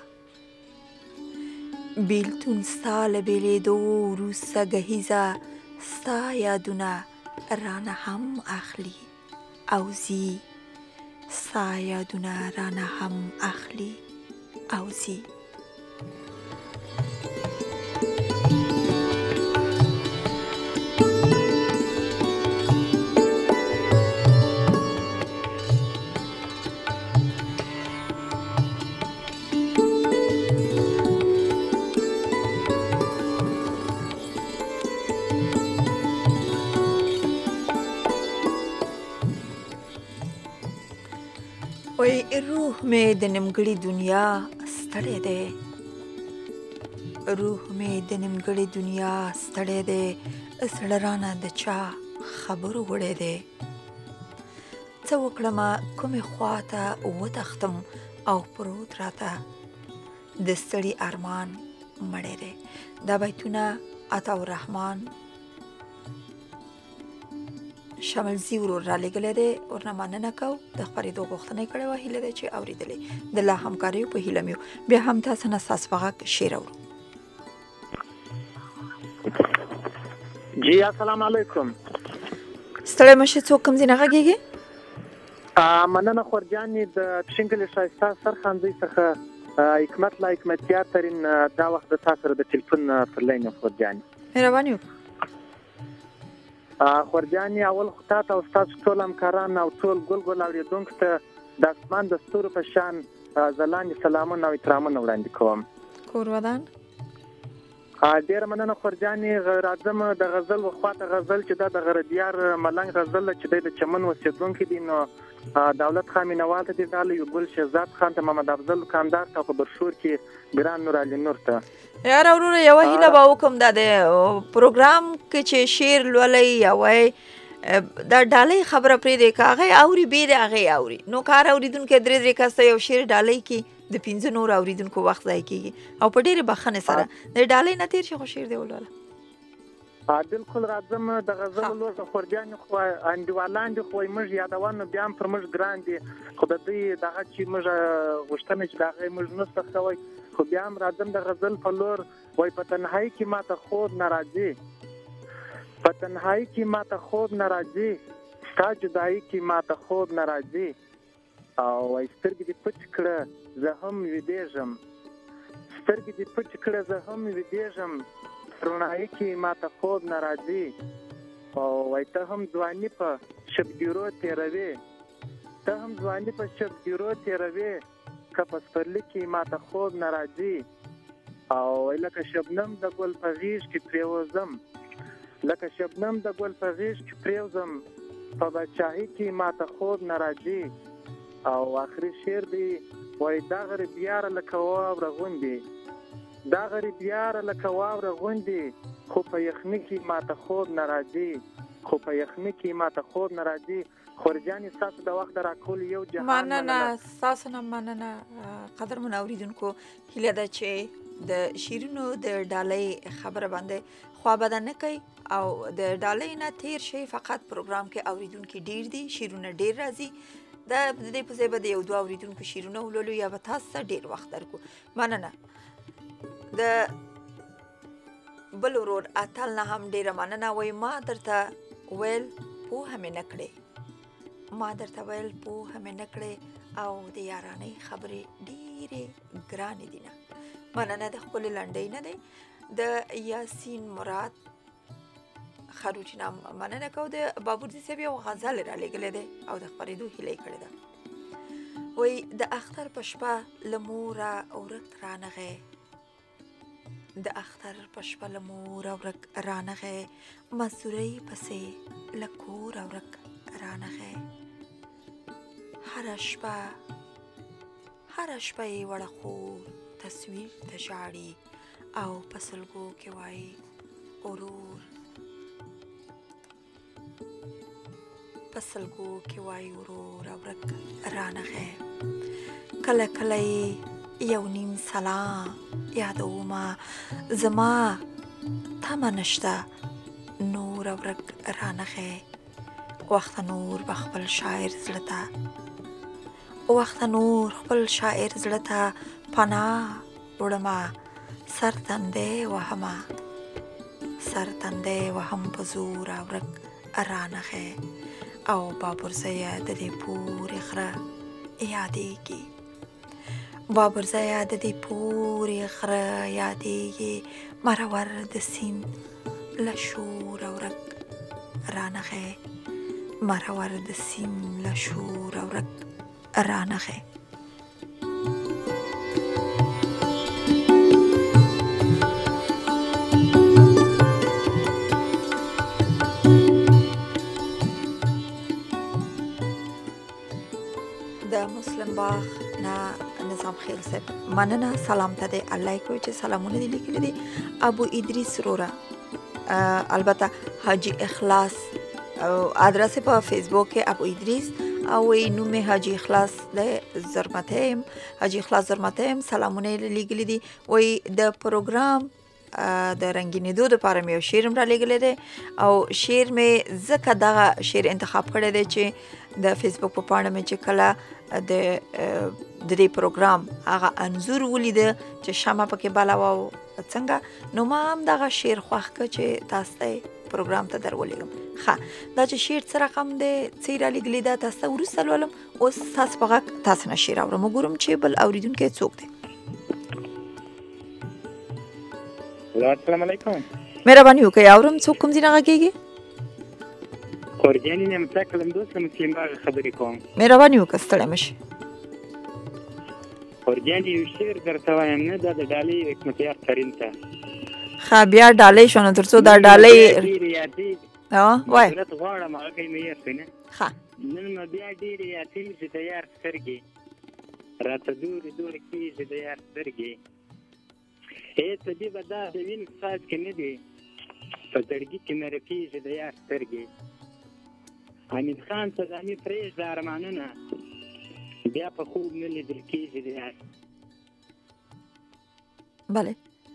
بیلتون ستا له بیلېدو وروسته گهیزه، ستا یادونه رانه هم اخلي او ځي، ستا یادونه رانه هم اخلي او ځي. روح می د نیمګړې دنیا ستړی دی، روح می د نیمګړې دنیا ستړی دی، زړه رانه د چا خبرو وړی دی. څه وکړمه کومې خواته وتښتم او پروت راته د ستړي ارمان مړی دی. دا بیتونه عطاالرحمن شملزي ورور را لېږلی دی، ورنه مننه کوو. د خپرېدو غوښتنه یې کړې وه، هیله ده چې اورېدلې. د لا همکاریو په هیله مې بیا هم تاسو نه ستاسو په غږ شعر اورو. جی السلام علیکم. ستړی مشې، څوک کوم ځای نه غږېږي؟ مننه خورجانې د شنکلې ښایسته سرخاندۍ څخه حکمت لا حکمتیار ترین دا وخت د تا سره د ټلیفون پر لاین یم خورجانې. مهرباني وکړه خورجانې. اول خو تا ته او ستاسو ټول همکاران او ټول ګل اورېدونکو ته د اسمان د ستورو په شان ځلانې سلامونه او احترامونه وړاندې کوم. کور ودان ډېره مننه خورجانې. راځم د غزل خواته. غزل چې دا د غردیار ملنګ غزل چې دی د چمن اوسېدونکی دی، نو دولت خان مینوال ته دې ډالۍ، ګل شهزاد خان ته، محمد افضل کاندار ته، په برشور کې ګران نور علي نور ته. یاره وروره یوه هیله به وکړم، دا د پروګرام کې چې شعر لولئ یا وایي دا ډالۍ خبره پرې دی که هغه اوري بې د هغې اوري نو کار اورېدونکی درې درې کسته یو شعر ډالۍ کې د 15 نور اورېدونکو وخت ضایع کېږي او په ډېرې بخښنې سره د ډالۍ نه تېر شي خو شعر دی ولوله بالکل راځم د غزل لور د خورجانې خو انډیوالان دي خو موږ یادوان نو بیا هم پر موږ ګران دي خو د دوی دغه چې موږ غوښتنه چې د هغې موږ نه څه کوئ خو بیا هم راځم د غزل په لور وایي په تنهایي کې ماته خوب نه راځي په تنهایی کې ماته خوب نه راځي ستا جدایي کې ماته خوب نه راځي او وایي سترګې دې پټ کړه زه هم ویدېږم سترګې دې پټ کړه زه هم ویدېږم رڼایي کې ماته خوب نه راځي او وایي ته هم ځواني په شبګیرو تېروې ته هم ځواني په شبګیرو تېروې که په سپرلي کې ماته خوب نه راځي او وایي لکه شبنم د ګل په غېږ کې پرېوځم لکه شبنم د ګل په غېږ کې پرېوځم په بادشاهي کې ماته خوب نه راځي او آخري شعر دی وایي دا غریب یاره لکه واوره غوندې دا غریب یاره لکه واوره غوندې خو په یخني کې ماته خوب نه راځي خو په یخني کې ماته خوب نه راځي خورجانې ستاسو د وخت راکول یو جهان مننه ستاسو نه مننه قدرمن اورېدونکو هیله ده چې د شیرینو د ډالۍ خبره باندې خوابده نه کوي او د ډالۍ نه تیر شي فقط پروګرام کې اوریدونکو ډیر دي شیرونه ډیر راځي د دې په ځای به د یو دوه اوریدونکو شیرونه ولولو یا به تاسو ته ډیر وخت درکو مننه د بل ورور اتل نه هم ډیره مننه وای ما درته ویل پوهه مې نه کړې ما درته ویل پوهه مې نه کړې او د یارانۍ خبرې ډیرې ګرانې دي نه مننه د خپل لنډۍ نه دی د یاسین مراد خروچ نام مننه کو د بابورزي صاحب یو غزل را لګلې ده او د خبرېدو هیله کړې ده وای د اختر په شپه لمورا اورک رانغه د اختر په شپه لمورا اورک رانغه مسوري پسې لکور اورک رانغه هر شپه وړه خور تصویر ته ژاړي او پسلګو کې وای اورور پسلګو کې وای اورور اورک رانغه کله کله یو نیم سلام یادوما زما تمه نشته نور اورک رانغه وخت نور بخبل شاعر زړه وخت نور خپل شاعر زړه ته پناه وړما سر تندې وهم په زور اورک رانغه او بابورزیه د دې پورې غره یادېږي بابورزیه د دې پورې غره یادېږي مرور د سیند له شور اورک رانغه مرور د سیند له شور اورک رانغه د مسلم باغ نه نظام خیل صاحب مننه سلام ته دی الله کوي چې سلامونه دي لیکلي دي ابو ادریس رورا البته حاجی اخلاص ادرس په فیسبوک کې ابو ادریس او نوم حاجی اخلاص د زرمتیم حاجی اخلاص زرمتیم سلامونه لیکلي دي وای د پروګرام د رنگینېدو لپاره مې یو شعر را لیکلی دی او شعر مې ځکه دغه شعر انتخاب کړی دی چې د فیسبوک په پاڼه مې چې کله د دې پروګرام هغه انځور ولیده چې شمع پکې بله وه او څنګه نو ما هم دغه شعر خوښ کړه چې تاسو ته پروګرام ته در ولېږم ښه دا چې شعر څه رقم دی څه یې را لیکلي ده تاسو ته وروسته لولم اوس تاسو په غږ تاسو نه شعر اورم وګورم چې بل اورېدونکی څوک دی السلام علیکم مهرباني وکړئ اورم څوک کوم ځای نه غږېږي خورجانې نه مسا کلم دوست مسلم باغ خبرې کوم مهرباني وکړه ستړی مه شي خورجانې یو شعر درته وایم نه دا د ډالۍ حکمتیار ترین ته ښه بیا ډالۍ شو نو تر څو دا ډالۍ وایي غواړم هغه کوي مې یاد کړي ښه نن مې بیا ډېرې یادېږي د یار سترګې راته دورې دورې کېږي د یار سترګې طبیب دا د وینې ساز کې نه دی په زړګي کې مې رپېږي د یار سترګې حمید خان صدامي پرېږده ارمانونه بیا په خوب نه لیدل کېږي دی. بله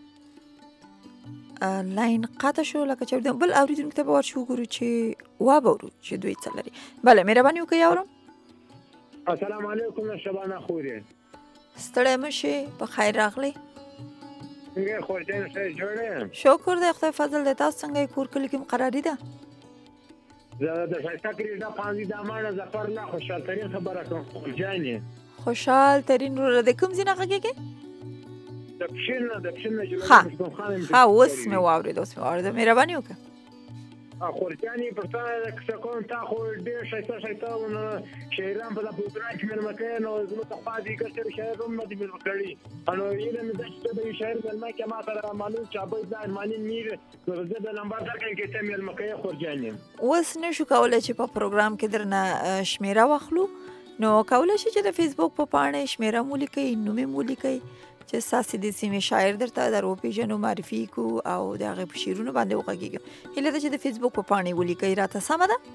لاین قطع شو لکه چې بل اوریدونکو ته به ورشو وګورو چې وابورو چې دوی څه لري. بله مهرباني وکړئ اورم. السلام علیکم شبانه خورې ستړی مه شې په خیر راغلی. څنګه خورجان ښه جوړه شکر دی خدای فضل دی. تاسو څنګه یې کور کلي کې مقرري ده؟ زه د ښایسته کریډا پانځي د امانه ظفر الله خوشحال ترین خبره کوم خورجانې. خوشحال ترین وروره د کوم ځای نه غږېږې؟ د پښین نه جلال ښه اوس مې واورېد مهرباني وکړه. خورجانې پر تا کیسه کوم تا خو ډېر ښایسته شاعران په دا پروګرام کې مېلمه کوي نو زموږ ته خوا دې ګټې شاعر هم نه دي مېلمه کړي نو هیله مې ده چې ته به یو شاعر مېلمه کړې ما سره معلوم چې ابۍ دا ارماني میر نو زه به نمبر درکړم چې ته مېلمه کوې خورجانې. اوس نه شو کولی چې په پروګرام کې درنه شمېره واخلو نو کولی شي چې د فیسبوک په پاڼې شمېره مو لیکئ نوم یې مو لیکئ چې ستاسې د سیمې شاعر درته در وپېژنو معرفي کړو او د هغې په شعرونو باندې وغږېږو. هیله ده چې د فیسبوک په پاڼې ولیکئ راته سمه ده؟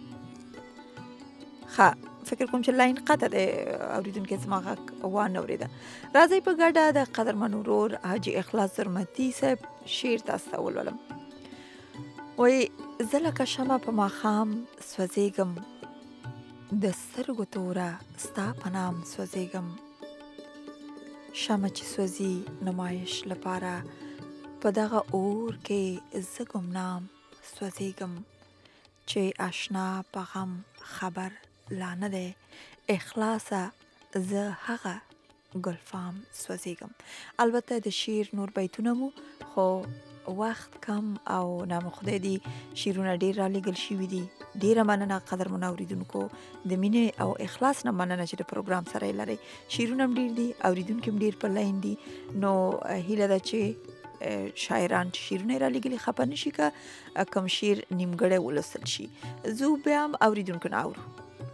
ښه فکر کوم چې لاین قطع دی اورېدونکي زما غږ وانه اورېده. راځئ په ګډه د قدرمن ورور حاجي اخلاص زرمتي صاحب شعر تاسو ته ولولم. وایي زه لکه شمعه په ماښام سوځېږم د سترګو توره ستا په نام سوځېږم شمع چې سوځي نمایش لپاره په دغه اور کې زه ګمنام سوځېږم چې آشنا په غم خبر لا نه دی اخلاصه زه هغه ګلفام سوځېږم. البته د شعر نور بیتونه مو خو وخت کم او نام خدای دی شعرونه ډیر را لېږل شوي دي. ډیره مننه قدرمنو اوریدونکو د مینې او اخلاص نه مننه چې د پروګرام سره یې لرئ. شعرونه هم ډیر دي اوریدونکي هم ډیر په لاین دي نو هیله ده چې شاعران چې شعرونه یې را لېږلي خفه نه شي که کوم شعر نیمګړی ولوستل شي. زه بیا هم اوریدونکو نه اورو.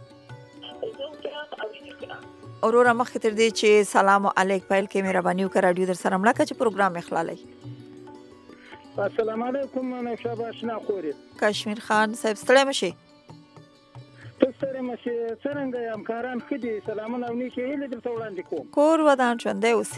وروره مخکې تر دې چې سلام علیک پیل کې مهرباني وکړه راډیو در سره مړه کړه چې پروګرام اخلالئ. السلام علیکم نوشابه اشنا خورې کشمیر خان صاحب ستړی مه شې. ته ستړی مه شې څرنګه یې همکاران ښه دي سلامونه او نیکې هیلې درته وړاندې کوم. کور ودان ژوندی اوسې.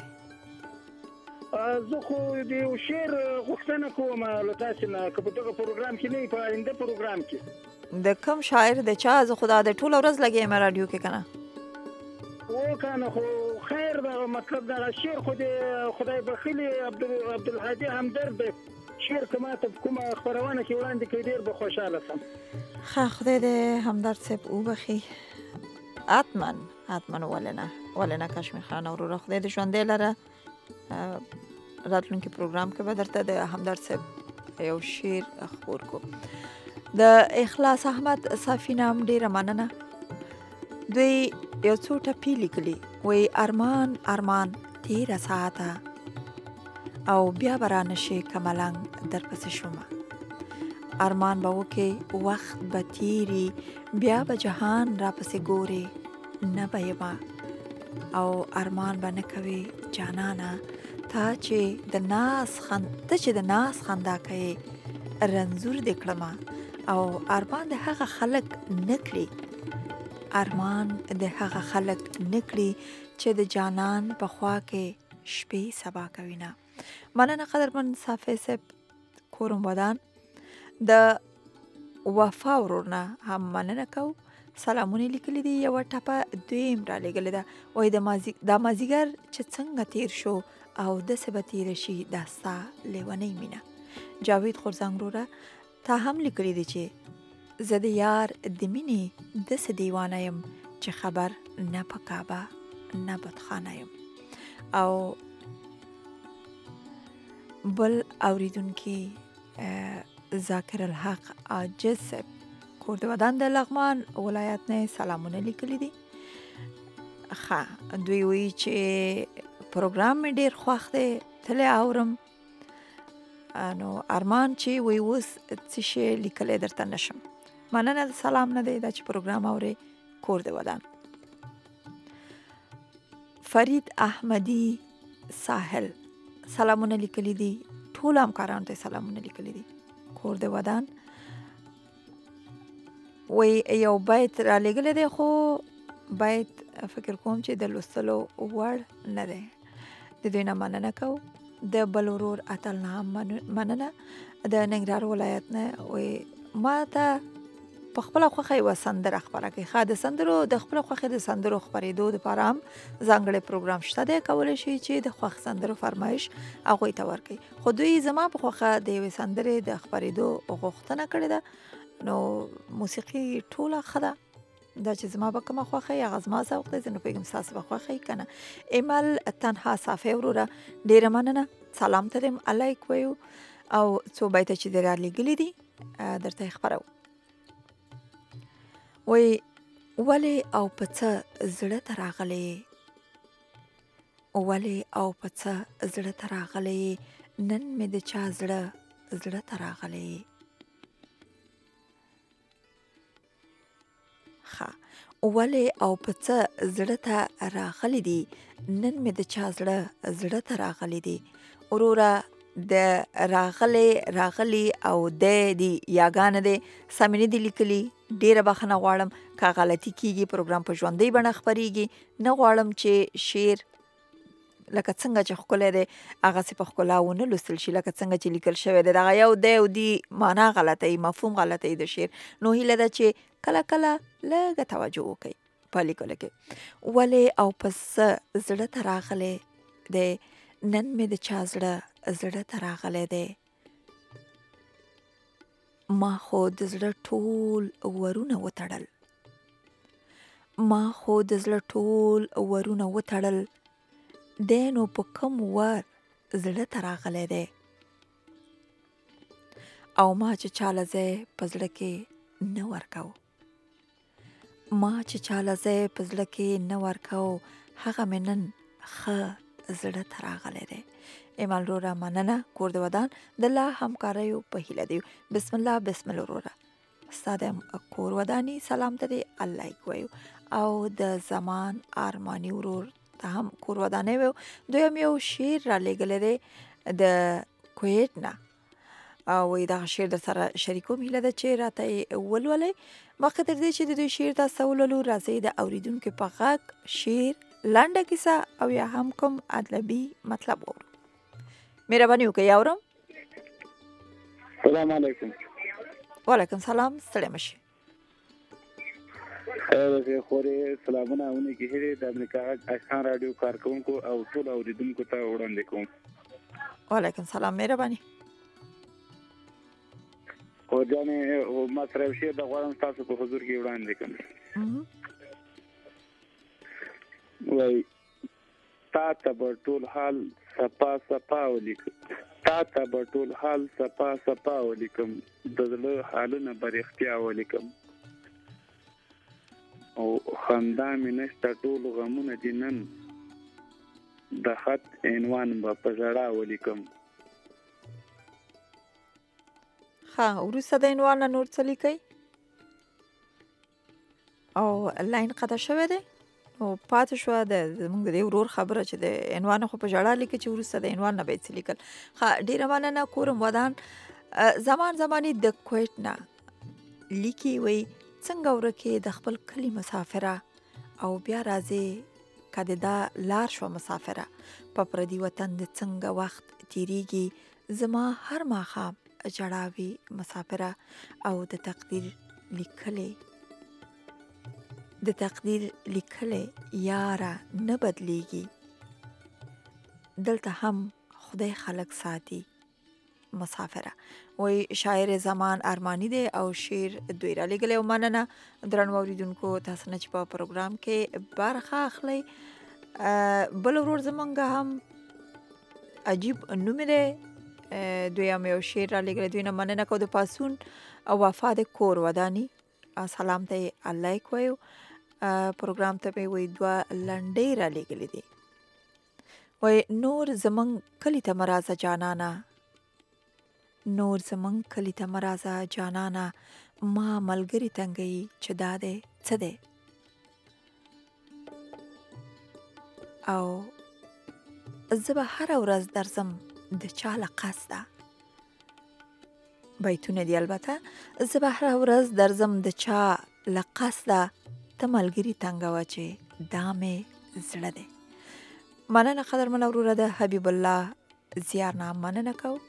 زه خو د یو شعر غوښتنه کوم له تاسې نه که په دغه پروګرام کې نه وي په آینده پروګرام کې. د کوم شاعر د چا؟ زه خو دا د ټوله ورځ لګېږم راډیو کې که نه کنه خو خیر دغه مطلب دغه شعر خو د خدای بخیلي عبدالهادي همدرد شعر که ما ته کومه خپرونه کې وړاندې کړي ډېر به خوشحاله شم. ښه خدای دې همدرد صاحب وبخي. حتما ولې نه کشمیر خان وروره خدای دې ژوندی لره. راتلونکي پروګرام کې به درته د همدرد صاحب یو شعر خپور کو. د اخلاص احمد صافي نام ډېره مننه. دوی یو څو ټپې لیکلي وایي ارمان ارمان تیره ساعته او بیا به را نشي که ملنګ درپسې شومه ارمان به وکې وخت به تیري بیا به جهان را پسې ګورې نه به یمه او ارمان به نه کوې جانانه ته چې د ناز خندا کوې رنځور دې کړمه او ارمان د هغه خلک نه کړي چې د جانان په خوا کې شپې سبا کوي نه. مننه قدرمن صافی صاحب کورم ودان. د وفا ورور نه هم مننه کو. سلامونه لیکلي دي یوه ټپه دویم را لېږلې ده وایي دا مازدیګر چې څنګه تیر شو او داسې به تیره شي دا ستا لیونۍ مینه. جاوید غورځنګ وروره تا هم لیکلي دي چې زه د یار د مینې داسې دیوانه یم چې خبر نه په کعبه نه بتخانه یم. او بل اوریدونکي ذاکر الحق عاجز صاحب کور د ودان د لغمان ولایت نه سلامونه لیکلي دي. ښه دوی وایي چې پروګرام مې ډېر خوښ دی تللی اورم نو ارمان چې وایي اوس څه شی لیکلی درته نشم. مننه د سلام نه دی دا چې پروګرام اورې کور د ودان. فرید احمدی ساحل سلامونه لیکلي دي. ټول همکارانو ته سلامونه لیکلي دي کور د ودان. وای یو بیت را لګل دی خو بیت فکر کوم چې د لوستلو وړ نه دی. د دوی نه مننه کوو. د بل ورور اتل نه هم مننه د ننګرهار ولایت نه. وای ما ته په خپل خوخه یو سندره خبره کوي. خا د سندرو د خپل خوخه د سندرو خبرېدو لپاره هم ځانګړی پروګرام شته دی. کولای شي چې د خوخ سندرو فرمایش هغه ته ورکړي. خو دوی زما په خوخه د یو سندره د خبرېدو غوښتنه کړې ده. نو موسیقي ټوله خدا دا چې زما به کومه خوښه یا غزما ذوق دی نو پیغام تاسو به خوښه کنه. ایمل تنها صافه وروره ډیره مننه. سلام ته دې الایک وایو او څو بیت چې درا لګلی دي درته خبرو. وای ولی او پڅه زړه تراغلې ولی او پڅه زړه تراغلې نن مې د چا زړه تراغلې. ولی او پڅه زړه ته راغلی دي نن مې د چا زړه ته راغلی دي. وروره د راغلی او د دی یاګانه دی سمینه دی لیکلی. ډیره بخښنه غواړم که غلطي کیږي. پروګرام په ژوندۍ بڼه خپریږي. نه غواړم چې شعر لکه څنګه چې ښکلی دی هغسې په ښکلا ونه لوستل شي لکه څنګه چې لیکل شوی دی. دغه یو دی او دی معنا غلطه وي مفهوم غلطه وي د شعر. نو هیله ده چې کله کله لږه توجه وکړئ په لیکلو کې. ولې او پس زړه ته راغلی دی نن مې د چا زړه ته راغلی دی. ما خو د زړه ټول ورونه وتړل دی نو په کوم ور زړه ته راغلی دی. او ما چې چاله ځای په زړه کې نه ورکو هغه مې نن ښه زړه ته راغلی دی. ایمال روره مننه. کور د ودان د لا همکاریو په هیله دی. بسم الله روره ستا د کور وداني سلام ته دی الایک وایو او د زمان ارمانی ورور ته هم کور ودانې ویو. دویم یو شعر را لېږلی دی د کویټ نه او دغه شعر در سره شریکوم. هیله ده چې راته ولولئ. مخکې تر دې چې د دوی شعر تاسو ولولو راځئ د اوریدونکو په غږ شعر لنډه کیسه او یا هم کوم ادبي مطلب وورو. مهرباني وکړئ اورم. سلام علیکم. وعلیکم سلام. ستړي مشئ. خورې سلامونه اونې کې هره د امریکا آشنا رادیو کارکونکو او ټول اوریدونکو ته وړاندې کوم. وعلیکم سلام. مهرباني. او ځانې ما سره یو شی د غواړم تاسو په حضور کې وړاندې کوم. وای تا ته به ټول حال صفا ولیکم د زړه حالونه به رښتیا ولیکم او خندا مې نشته ټول غمونه دي نن د خط عنوان به په ژړا ولیکم. وروسته د عنوان نه نور څه لیکئ او لاین قطع شوی دی او پاتې شوه زموږ د دې ورور خبره چې د عنوان خو په ژړا لیکي چې وروسته د عنوان نه به یې څه لیکل. ډېره مننه. کورم ودان زماني د کویټ نه لیکي. وایي څنګه ورکې د خپل کلي مسافره او بیا راځې که د دا لار شوه مسافره په پردي وطن د څنګه وخت تیریږي زما هر ماښام جړاوي مسافره او د تقدیر لیکلې یاره نه بدلیږي دلته هم خدای خلق ساتي مسافره. وای شاعر زمان ارمانی دی او شعر دوی را لګلی او مننه درنو اوریدونکو تاسو نه چې په پروګرام کې برخه اخلئ. بل ورور زمونږ هم عجیب نوم دی دویم یو شعر را لګلی دوی نه مننه کو د پاسون او وفا د کور ودانی سلام ته الایک وایو. پروګرام ته به وای دوه لنډۍ را لګلی دي. وای نور زمونږ کلی ته مرازه جانانا ما ملګری تنګي چې دا دی څه دی او زه به هره ورځ درځم د چا له قصده بیتونه دی البته. زه به هره ورځ درځم د چا له قصده ته ملګري تنګوه چې دا مې زړه دی. مننه قدرمن وروره د حبیب الله زیار نه مننه کوو.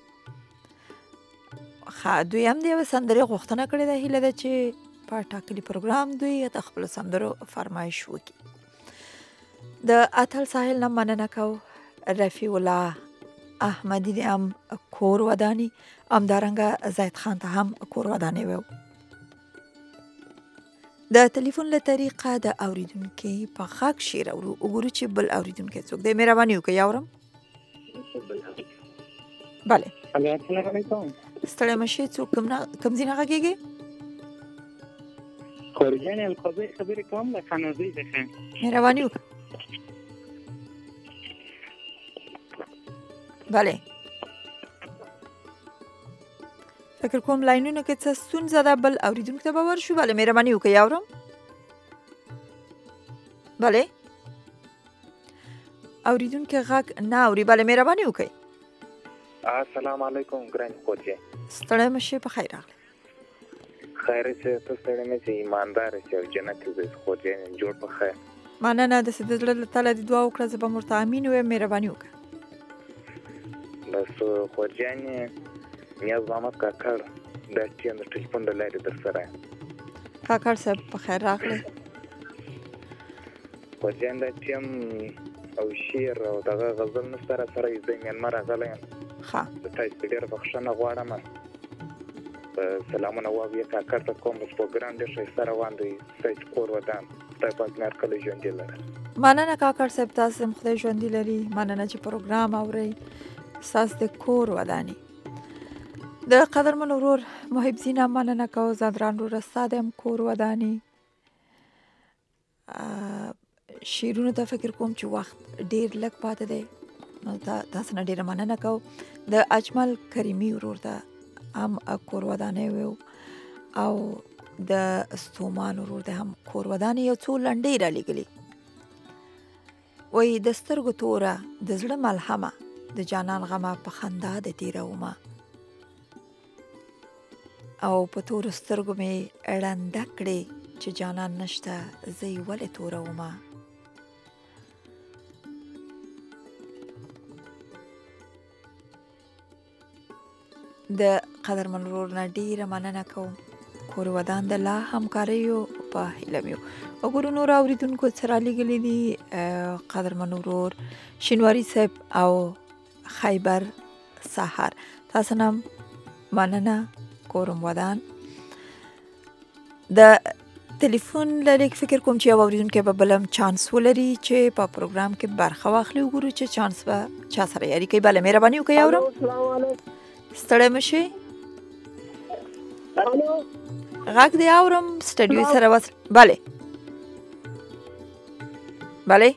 دوی هم د یوه سندرې غوښتنه کړې ده. هیله ده چې په ټاکلي پروګرام دوی د خپلو سندرو فرمایش وکړي. د اتل ساحل نه مننه کوو. رفیع الله احمدی د هم کور ودانی، همدارنګه زید خان ته هم کور ودانی وو. د تلیفون له طریقه د اوریدونکي په غږ شعر اورو. وګورو چې بل اوریدونکی څوک دی. مهرباني وکړئ اورم. بله السلام علیکم. ستړی مشئ. څوک کوم ځای نه غږیږي؟ خورجان القاضي خبرې کوم له خانوزۍ څخه. مهرباني وکړه. بله فکر کوم لاینونه کې څه ستونزه ده. بل اوریدونکي ته به ورشو. بله مهرباني وکړئ اورم. بله اوریدونکي غږ نه اوري. بله مهرباني وکړئ. السلام علیکم ګران کوچه. ستړی مشئ. په خیر راغلی. خیر چې ته ستړی مشئ. ایماندار چې او جنت دې خوځې جوړ په خیر. مننه. داسې د زړه له تله دې دعا وکړه. زه به ورته امین ویم. مهرباني وکړه. بس خوځانې نیاز محمد کاکړ د ټیم د ټلیفون د لارې در سره یم. کاکړ صاحب په خیر راغلی. خوځان د ټیم او شعر او دغه غزل نه سره سره زه میانمار راغلی یم. ښه د تاسو ډېره بخښنه غواړم. سلامونه واویا کاکړ ته کوم. پروګرام ډېر ښایسته روان دی. ستاسو کور ودان خدای پاک مې هرکله ژوندي لره. مننه کاکړ صاحب. تاسو هم خدای ژوندي لري. مننه چې پروګرام اورئ. ستاسو د کور وداني. د قدرمن ورور محب زینه مننه کوو. زندران وروره ستا د هم کور وداني. شعرونو ته فکر کوم چې وخت ډېر لږ پاتې دی. نو تاسو نه ډېره مننه کوو. د اجمل کریمي ورور ته هم کور ودانۍ وو او د ستومان ورور ته هم کور ودانۍ. یو څو لنډۍ را لېږلي. وایي د سترګو توره د زړه ملهمه د جانان غمه په خندا د تېرومه او په تورو سترګو مې ړنده کړې چې جانان نشته زه یې ولې تورومه. د قدرمن ورور نه ډېره مننه کوم. کور ودان د لا همکاریو په هیله مې وګورو نور اورېدونکو څه رالیږلي دي. قدرمن ورور شینواري صاحب او خیبر سحر تاسو نه مننه. کورم ودان د تلیفون لړیک فکر کوم چې یو اوریدونکی به بلم چانس ولري چې په پروګرام کې برخه واخلي. وګورو چې چانس به چا سره یاري کوي. بله مهرباني وکړئ اورم. ستړی مشئ. غږ دې اورم. سټډیو سره وصل. بله بله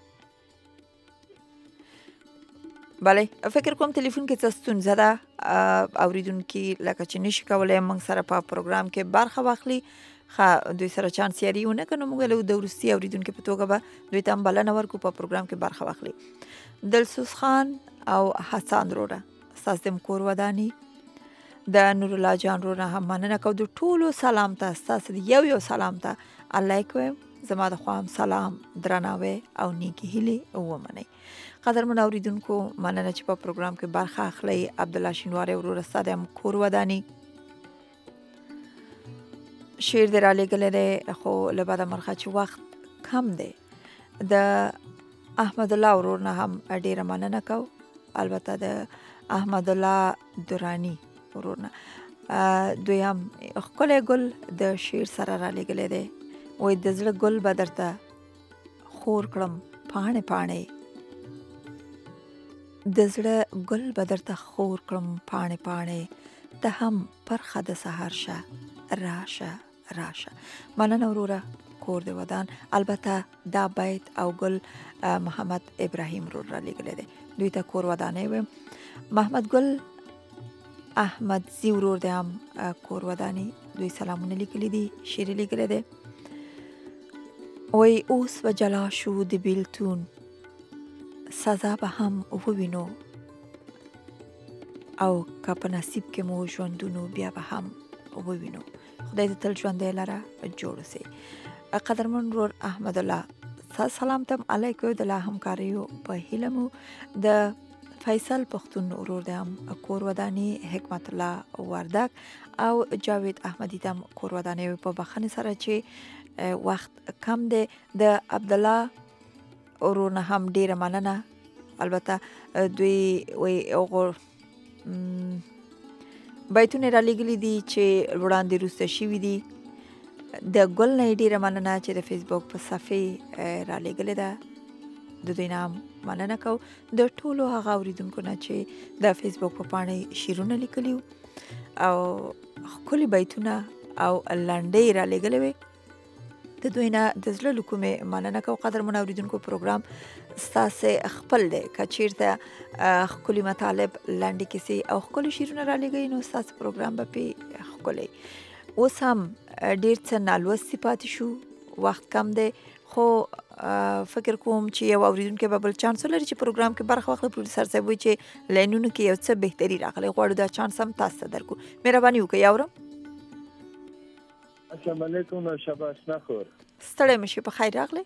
بله فکر کوم تلیفون کې څه ستونزه ده. اوریدونکي لکه چې نشي کولی موږ سره په پروګرام کې برخه واخلي. دوی سره چانس یاري ونه کړو. موږ له د وروستي اوریدونکي په توګه به دوی ته هم بلنه ورکړو په پروګرام کې برخه واخلي. دلسوز خان او حسن وروره ستاسو د کور وداني. د نور الله جان وروره هم مننه کوو. د ټولو سلام ته ستاسو د یو سلام ته الله کوم. زما د خوا هم سلام درناوی او نیکې هیلې ومنئ. قدرمن اوریدونکو مننه چې په پروګرام کې برخه اخلئ. عبدالله شینواری وروره ستا د هم کور وداني. شعر دې رالیږلی دی خو له بده مرغه چې وخت کم دی. د احمد الله ورور نه هم ډېره مننه کوو. البته د احمد الله درانی ورور نه دوی هم ښکلی ګل د شعر سره رالیږلی دی. وایي د زړه ګل به درته خور کړم پاڼې پاڼې. د زړه ګل به درته خور کړم پاڼې پاڼې. ته هم پرخه د سهار شه راشه راشه. مننه وروره کور د ودان. البته دا بیت او ګل محمد ابراهیم ورور را لیږلی دی. دوی ته کور ودانۍ ویم. محمد ګل احمد زی ورور دی هم کور وداني. دوی سلامونه لیکلي دي. شعر لیکلی دی. وایي اوس به جلا شو د بیلتون سزا به هم ووینو او که په نصیب کې مو ژوندونو بیا به هم ووینو. خدای دې تل ژوندی لره جوړ اوسئ. قدرمن ورور احمد الله سلام تم علیکم. د لا همکاریو په هیله مو د فیصل پښتون ورور د هم کور ودانی حکمت الله وردک او جاوید احمدی دم کور ودانی په بخښنې سره چې وخت کم دی. د عبد الله ورور نه هم ډیره مننه. البته دوی وی بیتونه را لګلی دي چې وړاندې وروسته شوي دي. د ګل نه ډیره مننه چې د فیسبوک په صفحې را لګلې ده. د دوی نه مننه کو د ټولو هغه اوریدونکو نه چې د فیسبوک په پاڼې شعرونه لیکلي او ښکلي بیتونه او لنډۍ را لګلې وې. د دوی نه د زړه له کومې مننه کو. قدرمن اوریدونکو پروګرام ستاسې خپل دی. که چېرته ښکلي مطالب لنډې کیسې او ښکلي شعرونه را لګوي نو ستاسې پروګرام به پې ښکلی. اوس هم ډېر څه نالوستي پاتې شو، وخت کم دی، خو فکر کوم چې یو اوریدونکی به بل چانس ولري چې پروګرام کې برخه واخلي. پروډوسر صاحب وایي چې لاینونو کې یو څه بهتري راغلی، غواړو دا چانس هم تاسو ته درکړو. مهرباني وکړئ. اورم. السلام علیکم. شبه اشنا خور. ستړی مه شئ. په خیر راغلی.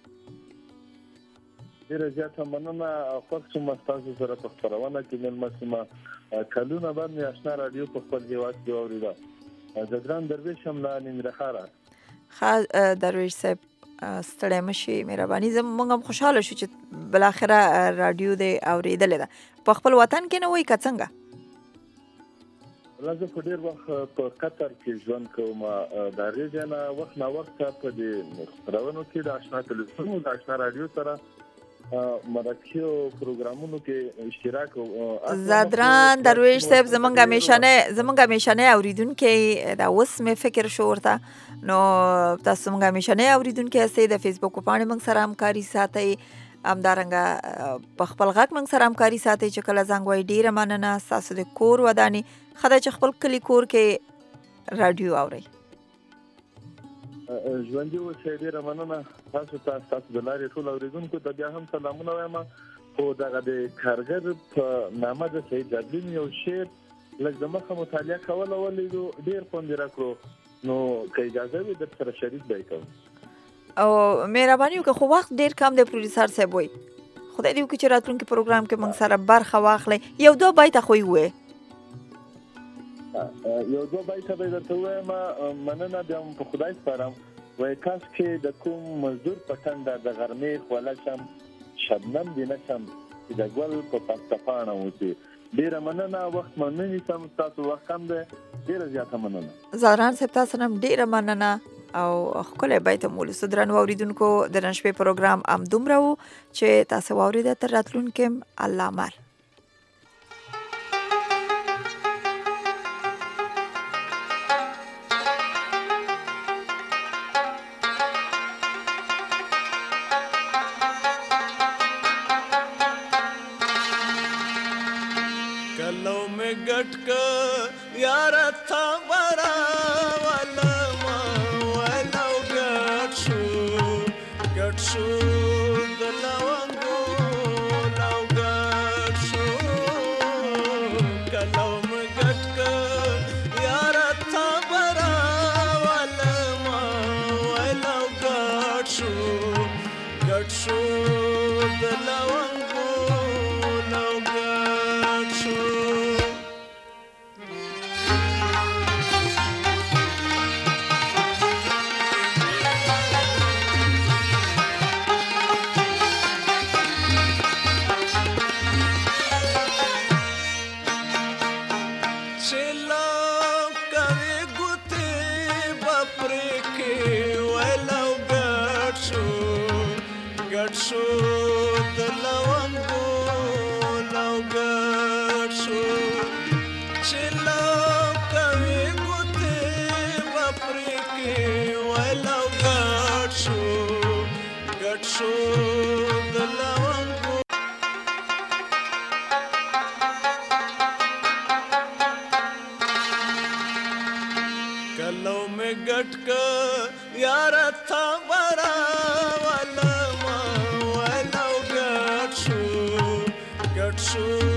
ډېره زیاته مننه. خوښ شوم ستاسو سره په خپرونه کې مېلمه شوم. کلونه بعد مې اشنا راډیو په خپل هېواد کې واورېده. زه ګران درویش یم له ننګرهاره. ښه درویش صاحب ستړی مه شئ. مهرباني. موږ هم خوشحاله شو چې بالاخره راډیو دې اورېدلې ده. په خپل وطن کې نه وایي که څنګه؟ زه په ډېر وخت په قطر کې ژوند کوم. د هغې ځای نه وخت ناوخته په دې خپرونو کې د اشنا تلویزیون او د اشنا راډیو سره مرکې او پروګرامونو کې اشتراک. زادران درویش صاحب زمونږ همیشنی اوریدونکی دا. اوس مې فکر شو ورته نو تاسو زمونږ همیشنی اوریدونکی یاستئ. د فیسبوک په پاڼې موږ سره همکاري ساتئ، همدارنګه په خپل غږ موږ سره همکاري ساتئ چې کله زنګ وایي. ډېره مننه. ستاسو د کور ودانې ښه ده چې خپل کلي کور کې راډیو اورئ. ژوندي اوسئ. ډېره مننه تاسو ته، ستاسو د لارې ټول اورېدونکو ته بیا هم سلامونه وایم. خو دغه د کارګر په نامه د سید جابلین یو شعر لږ د مخه مطالعه کوله ولیدو، ډېر خوند یې راکړو. نو که اجازه وي در سره شریک به یې کوم. او مهرباني وکړه. خو وخت ډېر کم دی. پروډوسر صاحب وایي خدای دې وکړي چې راتلونکي پروګرام کې موږ سره برخه واخلئ. یو دوه بیته خو یې ووایئ. یو دوه بیته به یې درته ووایم. مننه. بیا هم په خدای سپارم. وایي کاش کې د کوم مزدور په ټنډه د غرمې خوله شم، شبنم دې نه شم چې د ګل په پسته پاڼه اوسي. ډېره مننه. وخت مو نه نیسم، ستاسو وخت کم دی. ډېره زیاته مننه. زهران صاحب تاسو نه هم ډېره مننه او ښکلی بیت هم ولوستو. درنو اوریدونکو د نن شپې پروګرام همدومره و چې تاسو واورېده. تر راتلونکي الله مل. True.